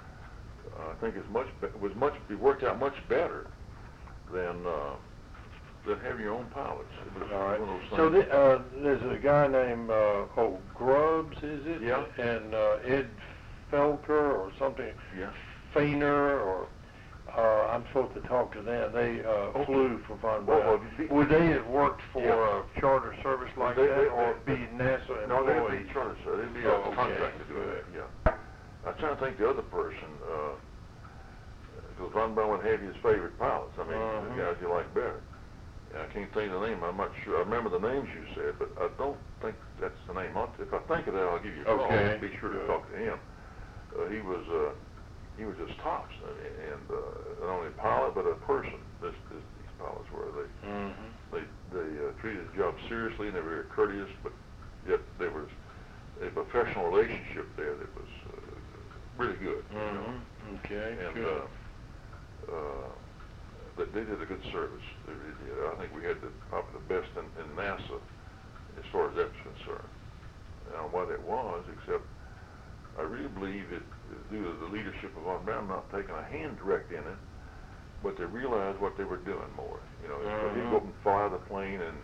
Uh, I think it's much be- was much it worked out much better than uh, than having your own pilots. It was All right. one of those So things. the, uh, there's a guy named uh, oh Grubbs, is it? Yeah. And uh, Ed Felker or something. Yeah. Feiner or. Uh, I'm supposed to talk to them. They uh, Okay. flew for Von Well, Braun. well, the- Would they have worked for Yeah. a charter service like They- that, they- or they- be NASA No, they'd employees? be charter, so they'd be Oh, a okay. contract to do that. Yeah. I'm trying to think the other person. Uh, because Von Braun had his favorite pilots. I mean, Mhm. the guys you like better. And I can't think of the name. I'm not sure. I remember the names you said, but I don't think that's the name. I'll, if I think of that, I'll give you a call. Okay. Be sure to Good. talk to him. Uh, he was uh, he was just tops, and, and uh, not only a pilot but a person. This, this these pilots were. They Mm-hmm. they they uh, treated the job seriously, and they were very courteous, but yet there was a professional relationship there that was uh, really good. You know? Mm-hmm. Okay. And Good. uh, uh, but they did a good service. They really did. I think we had the, probably the best in, in NASA as far as that's concerned. I don't know why that was, except I really believe it due to the leadership of Von Braun not taking a hand direct in it, but they realized what they were doing more. You know, Mhm. he'd go up and fly the plane, and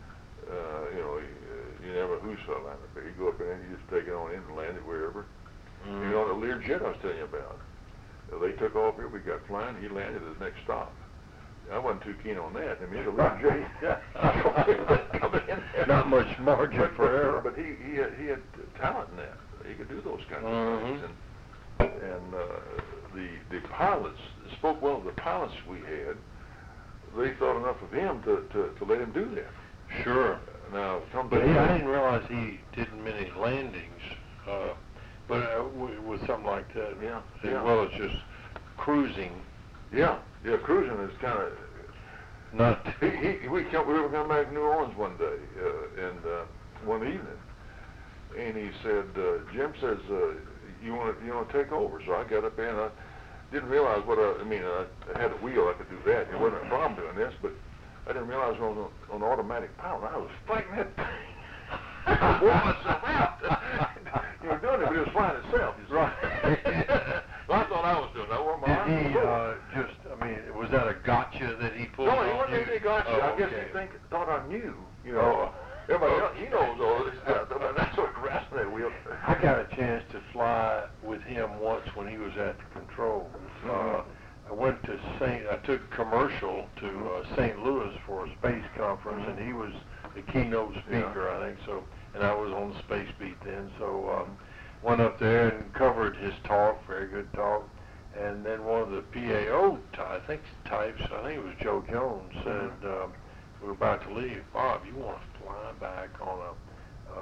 uh, you know, he, uh, you never know who's flying it, but he'd go up in and he just take it on in and land it wherever. Mm-hmm. You know, the Lear jet I was telling you about. Uh, they took off here, we got flying, he landed at the next stop. I wasn't too keen on that. I mean, the Lear jet, coming in there. Not much margin But, for error. but he, he, had, he had talent in that. He could do those kinds of Mhm. things. And, and uh, the, the pilots, spoke well of the pilots we had. They thought enough of him to, to, to let him do that. Sure. Now, come But to he, I didn't realize he did many landings. Uh, but uh, w- with something like that, Yeah, as yeah. well as just cruising, Yeah, yeah, cruising is kind of. not. He, he, we, come, we were coming back to New Orleans one day, uh, and uh, one evening, and he said, uh, Jim says, uh, you want to you want to take over? So I got up there, and I didn't realize what I, I mean, I, I had a wheel, I could do that. It wasn't a problem doing this, but I didn't realize on on automatic power. I was fighting that thing. I wore myself out. You were doing it, but it was flying itself. You see. Right. Well, I thought I was doing it. I wore my arms. Did he uh, just? I mean, was that a gotcha that he pulled? No, he on wasn't you? anything gotcha. Oh, I guess okay. he think, thought I knew. You know, everybody Oh. else, he knows all this stuff. I mean, that's what grasping that wheel. I got a chance to fly with him once when he was at the controls. Uh, Mhm. I went to Saint. I took commercial to uh, Saint Louis for a space conference, Mhm. and he was the keynote speaker, I think so. And I was on the space beat then, so um, went up there and covered his talk. Very good talk. And then one of the P A O, ty- I think types, I think it was Joe Jones, said um, we were about to leave. Bob, you want to fly back on a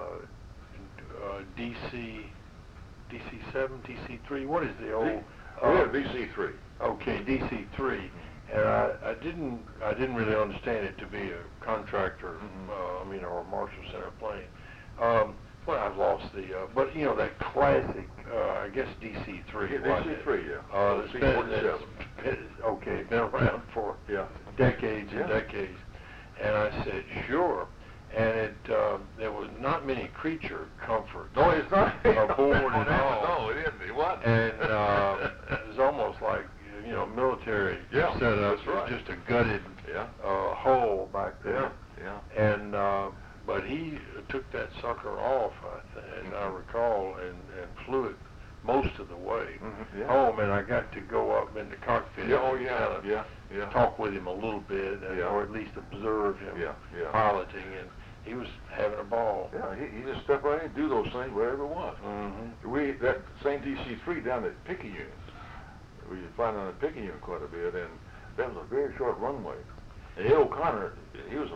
uh, uh, D C, D C seven, D C three? What is the old? Oh, uh, yeah, D C three. Okay, D C three, and I, I didn't I didn't really understand it to be a contractor, Mhm. uh, I mean, or a Marshall Center plane. Um, well, I've lost the, uh, but you know that classic, uh, I guess D C three. Yeah, D C three, yeah. Uh, it's C been, forty-seven. it's been- okay, been around for Yeah. decades and Yeah. decades. And I said, sure. And it, uh, there was not many creature comforts. No, it's not. Aboard at all. No, it isn't. It wasn't. And uh, it was almost like, you know, military Yeah, setup. that's right. Just a gutted Yeah. uh, hole back there. Yeah. And uh, but he took that sucker off, I th- and I recall, and, and flew it most of the way Mhm, yeah. home. And I got to go up in the cockpit. Yeah, oh, and yeah, kinda yeah, yeah. talk with him a little bit, and, Yeah. or at least observe him Yeah, yeah. piloting, and he was having a ball. Yeah, he, he just stepped right in and do those things wherever it was. Mm-hmm. We, that same D C three down at Picayune, we flying on at Picayune quite a bit, and that was a very short runway. And Ed O'Connor, he was a pilot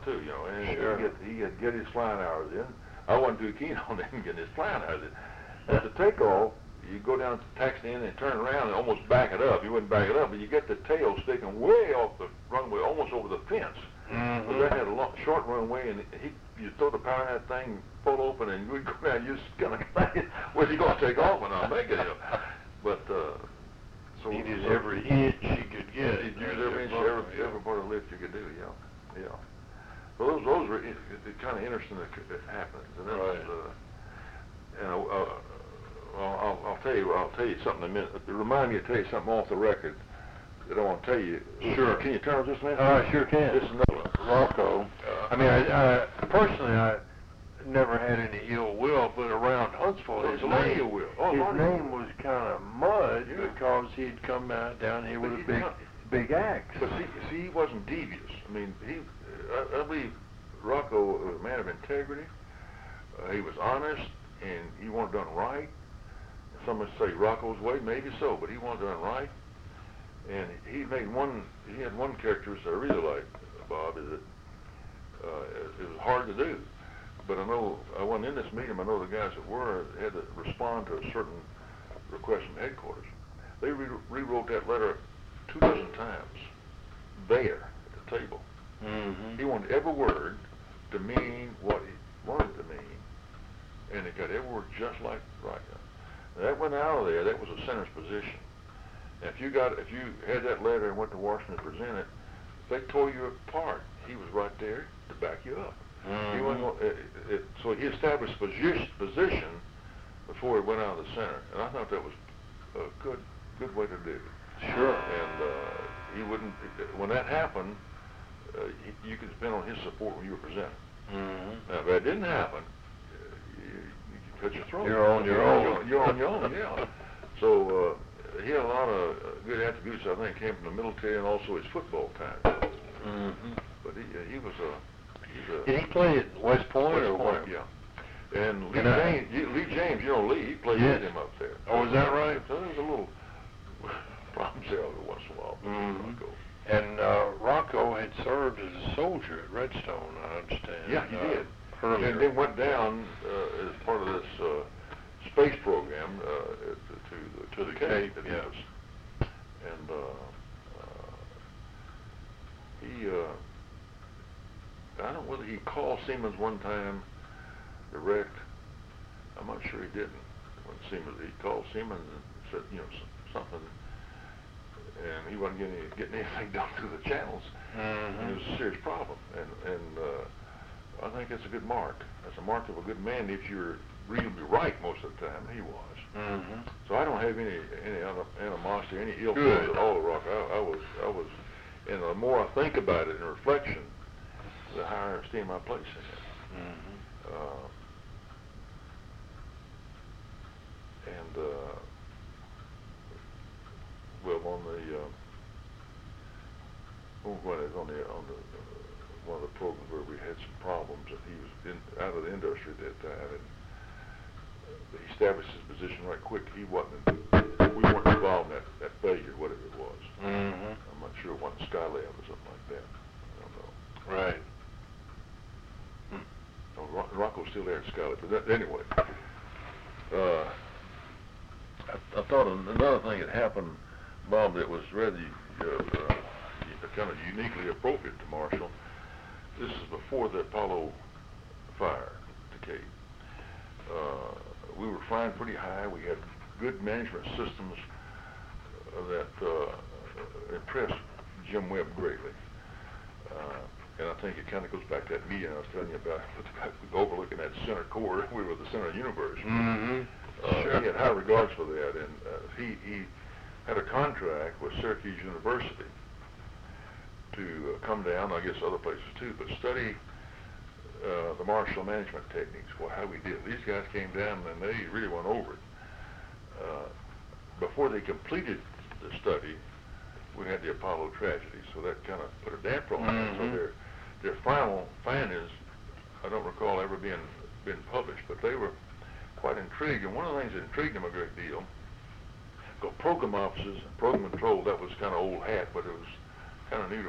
too, you know, and Sure. he get he had get his flying hours in. I wasn't too keen on him getting his flying hours in. But the takeoff, you go down to the taxi in and turn around and almost back it up. You wouldn't back it up, but you get the tail sticking way off the runway, almost over the fence. Mm-hmm. But that had a long, short runway, and he, you throw the power in that thing, pull open, and you'd go down. You just kind of think, where's he going to take off when I'm making him? But uh, so He did so, every inch he could get. He'd use every inch, every, every part of the lift you could do. Yeah, yeah. So those those were it, it, kind of interesting that it happened, and that Right. was. Uh, and uh, uh, I'll, I'll tell you, I'll tell you something in a minute. Remind me to tell you something off the record that I want to tell you. Sure. Can you turn just a minute? Oh, I sure can. This is another one. Rocco. Uh, I mean, I, I personally, I never had any ill will, but around Huntsville, There his was a lot of name, ill will. Oh, a his lot of ill name was kind of mud Yeah. because he'd come out down here But with a he's big, not- big axe. But see, see, he wasn't devious. I mean, he, I, I believe Rocco was a man of integrity. Uh, he was honest, and he wanted done right. Some would say Rocco's way, maybe so, but he wanted done right. And he made one, he had one characteristic I really liked, Bob, is that uh, it, it was hard to do. But I know, I wasn't in this meeting, I know the guys that were had to respond to a certain request from headquarters. They re- rewrote that letter two dozen times there at the table. Mm-hmm. He wanted every word to mean what he wanted it to mean, and it got every word just like right. Now, that went out of there. That was a center's position. And if you got, if you had that letter and went to Washington to present it, if they tore you apart, he was right there to back you up. Mm-hmm. He wasn't gonna, it, it, so he established position, position before he went out of the center, and I thought that was a good, good way to do it. Sure. And uh, he wouldn't. When that happened, uh, he, you could depend on his support when you were presenting. Mm-hmm. Now, if that didn't happen, uh, you, you could cut your throat. You're on your You're own. You're on your own. Yeah. So uh, he had a lot of uh, good attributes. I think came from the military and also his football time. Mm-hmm. But he uh, he was a. He's a Did he play at West Point West or Point, what? yeah. And Lee And I- James, you- Lee James, you know Lee, he played Yes. with him up there. Oh, is that right? So there was a little problem there every once in a while. Mhm. Rocco. And uh, Rocco had served as a soldier at Redstone, I understand. Yeah, he uh, did. Earlier. And then went down uh, as part of this uh, space program uh, to, to the, To the Cape. Cape, that he yes. was. And uh, uh, he, uh, I don't know whether he called Siemens one time direct. I'm not sure he didn't. When Siemens, he called Siemens and said, you know, s- something, and he wasn't getting, getting anything done through the channels. Mm-hmm. And it was a serious problem. And, and uh, I think that's a good mark. That's a mark of a good man if you're reasonably right most of the time. He was. Mm-hmm. So I don't have any any other animosity, any ill Good. feelings at all to Rock. I, I was I was, and the more I think about it in reflection, the higher esteem I place in it. Mm-hmm. Uh, and uh, well, on the uh, when it was on the on the uh, one of the programs where we had some problems, and he was in, out of the industry at that time, and uh, he established his position right quick. He wasn't. We weren't involved in that, that failure, whatever it was. Mm-hmm. I'm not sure it wasn't Skylab or something like that. I don't know. Right. No, Ro- Rocco's still there at Skylab, but that, anyway. Uh, I, I thought an- another thing had happened, Bob, that was rather uh, uh, kind of uniquely appropriate to Marshall. This is before the Apollo fire at the Cape. Uh, we were flying pretty high. We had good management systems uh, that uh, impressed Jim Webb greatly. Uh, and I think it kind of goes back to that meeting I was telling you about, overlooking that center core. We were the center of the universe. Mm-hmm. Uh, Sure. He had high regards for that, and uh, he, he had a contract with Syracuse University to uh, come down, I guess other places too, but study uh, the Marshall management techniques, well, how we did. These guys came down and they really went over it. Uh, before they completed the study, we had the Apollo tragedy, so that kind of put a damper on Mm-hmm. it. So their their final findings, I don't recall ever being been published, but they were quite intrigued. And one of the things that intrigued them a great deal, because program offices and program control, that was kind of old hat, but it was kind of new to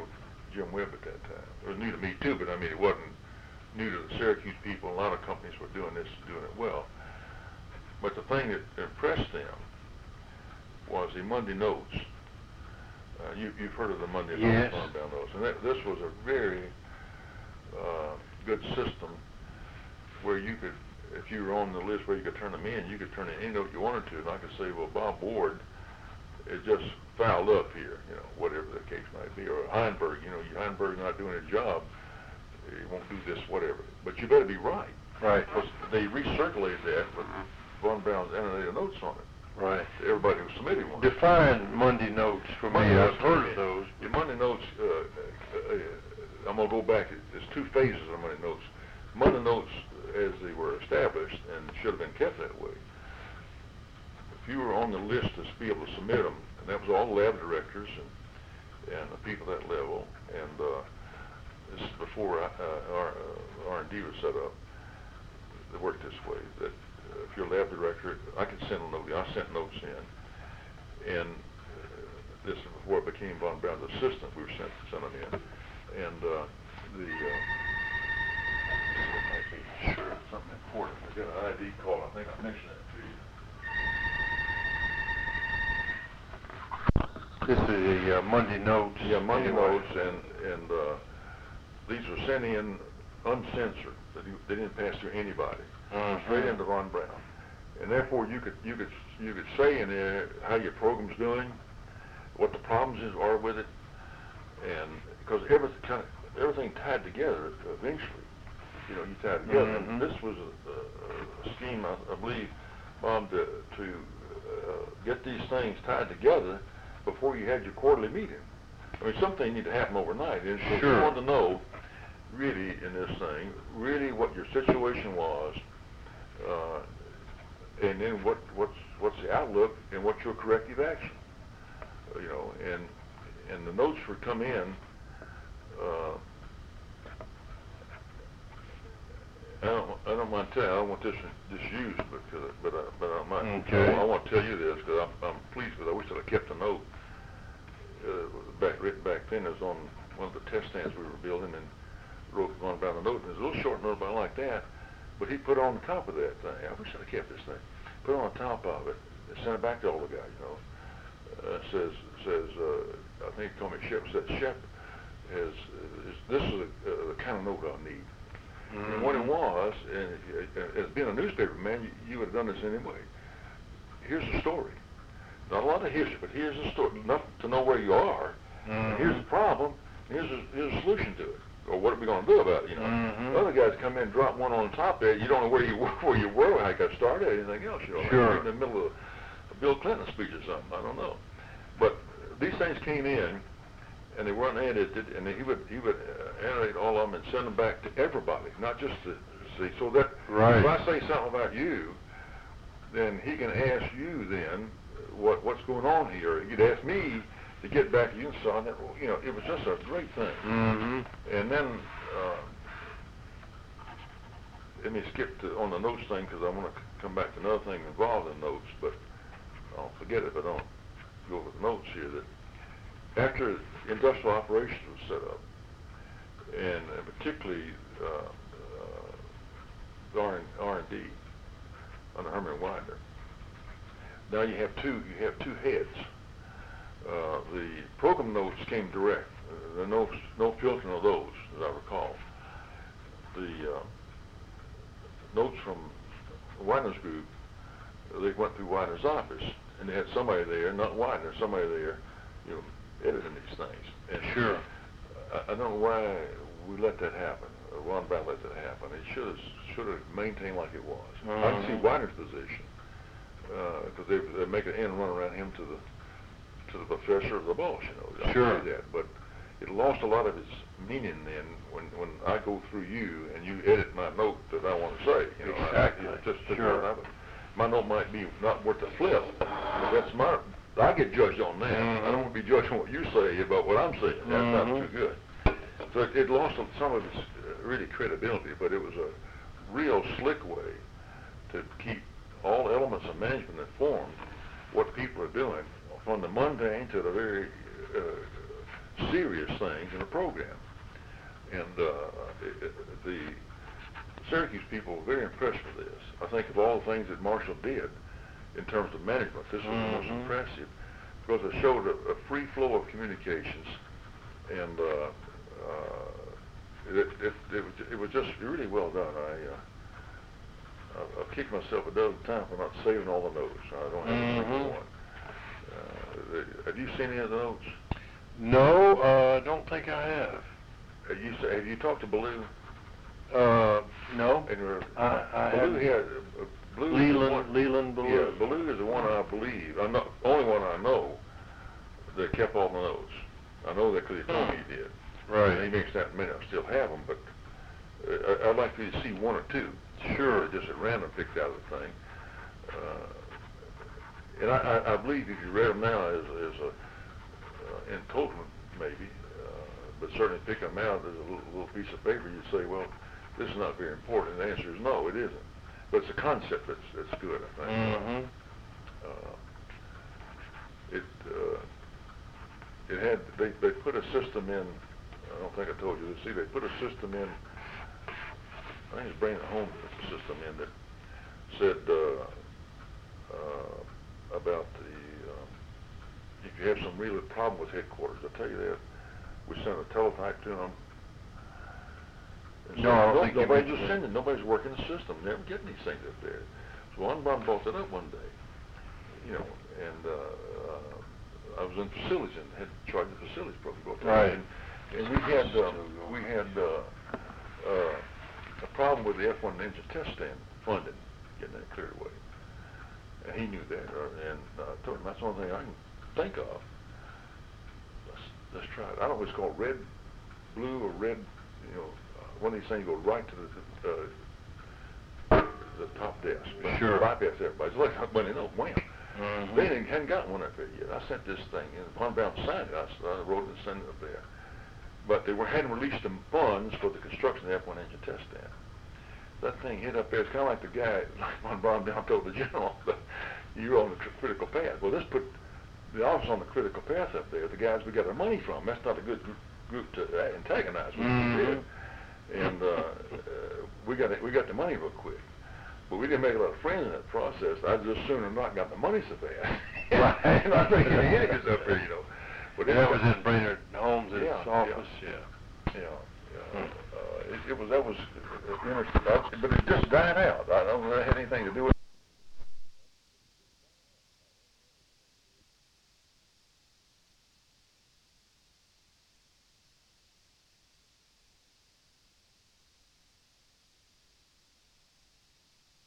Jim Webb at that time. It was new to me too, but I mean, it wasn't new to the Syracuse people. A lot of companies were doing this and doing it well. But the thing that impressed them was the Monday Notes. Uh, you, you've heard of the Monday Yes. Notes, Barn Notes, and that, this was a very uh, good system where you could, if you were on the list where you could turn them in, you could turn in any note you wanted to, and I could say, well, Bob Ward is just fouled up here, you know, whatever the case might be, or Heinberg, you know, Heinberg's not doing his job, he won't do this, whatever. But you better be right. Right. Because they recirculated that with Von Braun's annotated notes on it. Right. Everybody who submitted one. Define Monday Notes for me. Monday I've Notes, heard of those. Your Monday Notes, uh, uh, uh, I'm going to go back. There's two phases of Monday Notes. Monday Notes, as they were established, and should have been kept that way, if you were on the list to be able to submit them, and that was all lab directors and, and the people at that level, and uh, this is before uh, our uh, R and D was set up, it worked this way, that uh, if you're a lab director, I could send a note. I sent notes in, and uh, this is before it became Von Braun's assistant. We were sent sent them in, and uh, the uh, it might be sure something important. I got an I D call. I think I mentioned that to you. This is the uh, Monday Notes. Yeah, Monday anyway. Notes, and and uh, these were sent in uncensored. They, they didn't pass through anybody. Mm-hmm. Straight into Von Braun, and therefore you could you could you could say in there how your program's doing, what the problems is are with it, and because everything kind of everything tied together eventually, you know, you tied together. Mm-hmm. And this was a, a, a scheme, I, I believe, Bob, to to uh, get these things tied together before you had your quarterly meeting. I mean, something need to happen overnight, and so Sure. you want to know really in this thing, really what your situation was. Uh, and then what what's what's the outlook and what's your corrective action, uh, you know, and and the notes would come in. Uh, I don't I don't mind telling you, I don't want this this used, but uh, but I, but I might. Okay. I, I want to tell you this because I'm I'm pleased with it. I wish that I kept a note uh, back written back then. It was on one of the test stands we were building, and wrote Von Braun a note. And it was a little short note about like that. But he put on the top of that thing, I wish I'd have kept this thing, put on the top of it, and sent it back to all the guys, you know. Uh, says, says uh, I think he called me Shep, said, Shep, has, is, this is a, uh, the kind of note I need. Mm-hmm. And what it was, and uh, as being a newspaper man, you, you would have done this anyway. Here's the story. Not a lot of history, but here's the story, enough to know where you are. Mm-hmm. And here's the problem, here's a, here's a solution to it. Or what are we going to do about it, you know? Mm-hmm. Other guys come in and drop one on top there. You don't know where you were, where you were, how you got started, anything else. You know, sure. Like in the middle of a Bill Clinton speech or something. I don't know. But these things came in, and they weren't edited, and he would he would uh, annotate all of them and send them back to everybody, not just to see. So that right. if I say something about you, then he can ask you then what what's going on here. He'd ask me to get back to you and so on. You know, it was just a great thing. Mm-hmm. And then, uh, let me skip to, on the notes thing because I want to come back to another thing involved in notes, but I'll forget it if I don't go over the notes here. That after industrial operations was set up, and uh, particularly uh, uh, R and D under Herman Widener, now you have two. You have two heads. Uh, the program notes came direct. Uh, there are no, no filtering of those, as I recall. The uh, notes from Widener's group, uh, they went through Widener's office, and they had somebody there, not Widener, somebody there, you know, editing these things. And sure. I, I don't know why we let that happen. Uh, Von Braun let that happen. It should have should have maintained like it was. Mm-hmm. I can see Widener's position because uh, they they make an end run around him to the. to the professor of the boss, you know. I sure. say that, but it lost a lot of its meaning then when when I go through you and you edit my note that I want to say. You know, exactly. I, I just sure. I, my note might be not worth a flip. But that's my. I get judged on that. Mm-hmm. I don't want to be judged on what you say about what I'm saying. That's mm-hmm. not too good. So it, it lost some of its uh, really credibility, but it was a real slick way to keep all elements of management informed what people are doing, from the mundane to the very uh, serious things in a program. And uh, it, it, the Syracuse people were very impressed with this. I think of all the things that Marshall did in terms of management, this was Mm-hmm. the most impressive, because it showed a, a free flow of communications, and uh, uh, it, it, it, was, it was just really well done. I, uh, I, I've kicked myself a dozen times for not saving all the notes. I don't have a single Mhm. one. Uh, have you seen any of the notes? No, uh, I don't think I have. Have you, have you talked to Ballou? Uh, no. And, uh, I, I Ballou haven't. had, uh, Ballou is the one- Leland, Leland Ballou. Yeah, Ballou is the one I believe, I'm not, only one I know that kept all the notes. I know that because he told me he did. Right. And he makes that many, I still have them, but uh, I, I'd like for you to see one or two. Sure. Uh, just at random picked out of the thing. Uh, and I, I, I believe if you read them now as, as a, uh, in total maybe, uh, but certainly pick them out as a little, little piece of paper, you'd say, well, this is not very important. And the answer is no, it isn't. But it's a concept that's, that's good, I think. Mm-hmm. Uh, it, uh, it had, they, they put a system in, I don't think I told you this, see, they put a system in, I think it's bringing it home system in that said, uh, uh, about the, um, if you have some real problem with headquarters, I'll tell you that, we sent a teletype to them. And No, I don't so think you nobody's mentioned just sending, nobody's working the system, never getting these things up there. So one bum brought it up one day, you know, and uh, uh, I was in facilities and had charged the facilities program. Right. And, and we had uh, we had uh, uh, a problem with the F one engine test stand funding, getting that cleared away. And he knew that, or, and I uh, told him that's the only thing I can think of. Let's, let's try it. I don't know if it's called red, blue, or red, you know, uh, one of these things go right to the, uh, the top desk. But Sure. Bypass everybody. It's like, when they know, wham. Mm-hmm. They hadn't, hadn't gotten one up there yet. I sent this thing, and Von Brown signed it. I, I wrote it and sent it up there. But they were, hadn't released the funds for the construction of the F one engine test stand. That thing hit up there. It's kind of like the guy, like Von Braun down told the general, you're on the cr critical path. Well, this put the office on the critical path up there. The guys we got our money from. That's not a good group, group to uh, antagonize, which Mm-hmm. we did. And uh, uh, we got it, we got the money real quick. But we didn't make a lot of friends in that process. I'd just sooner not got the money so bad. Right. And I think the idiots up there, you know. But And that was in Brainerd Holmes' Yeah, office, yeah. yeah. Yeah, yeah. Uh, it, it was, that was uh, interesting, I, but it just died out. I don't know if it had anything to do with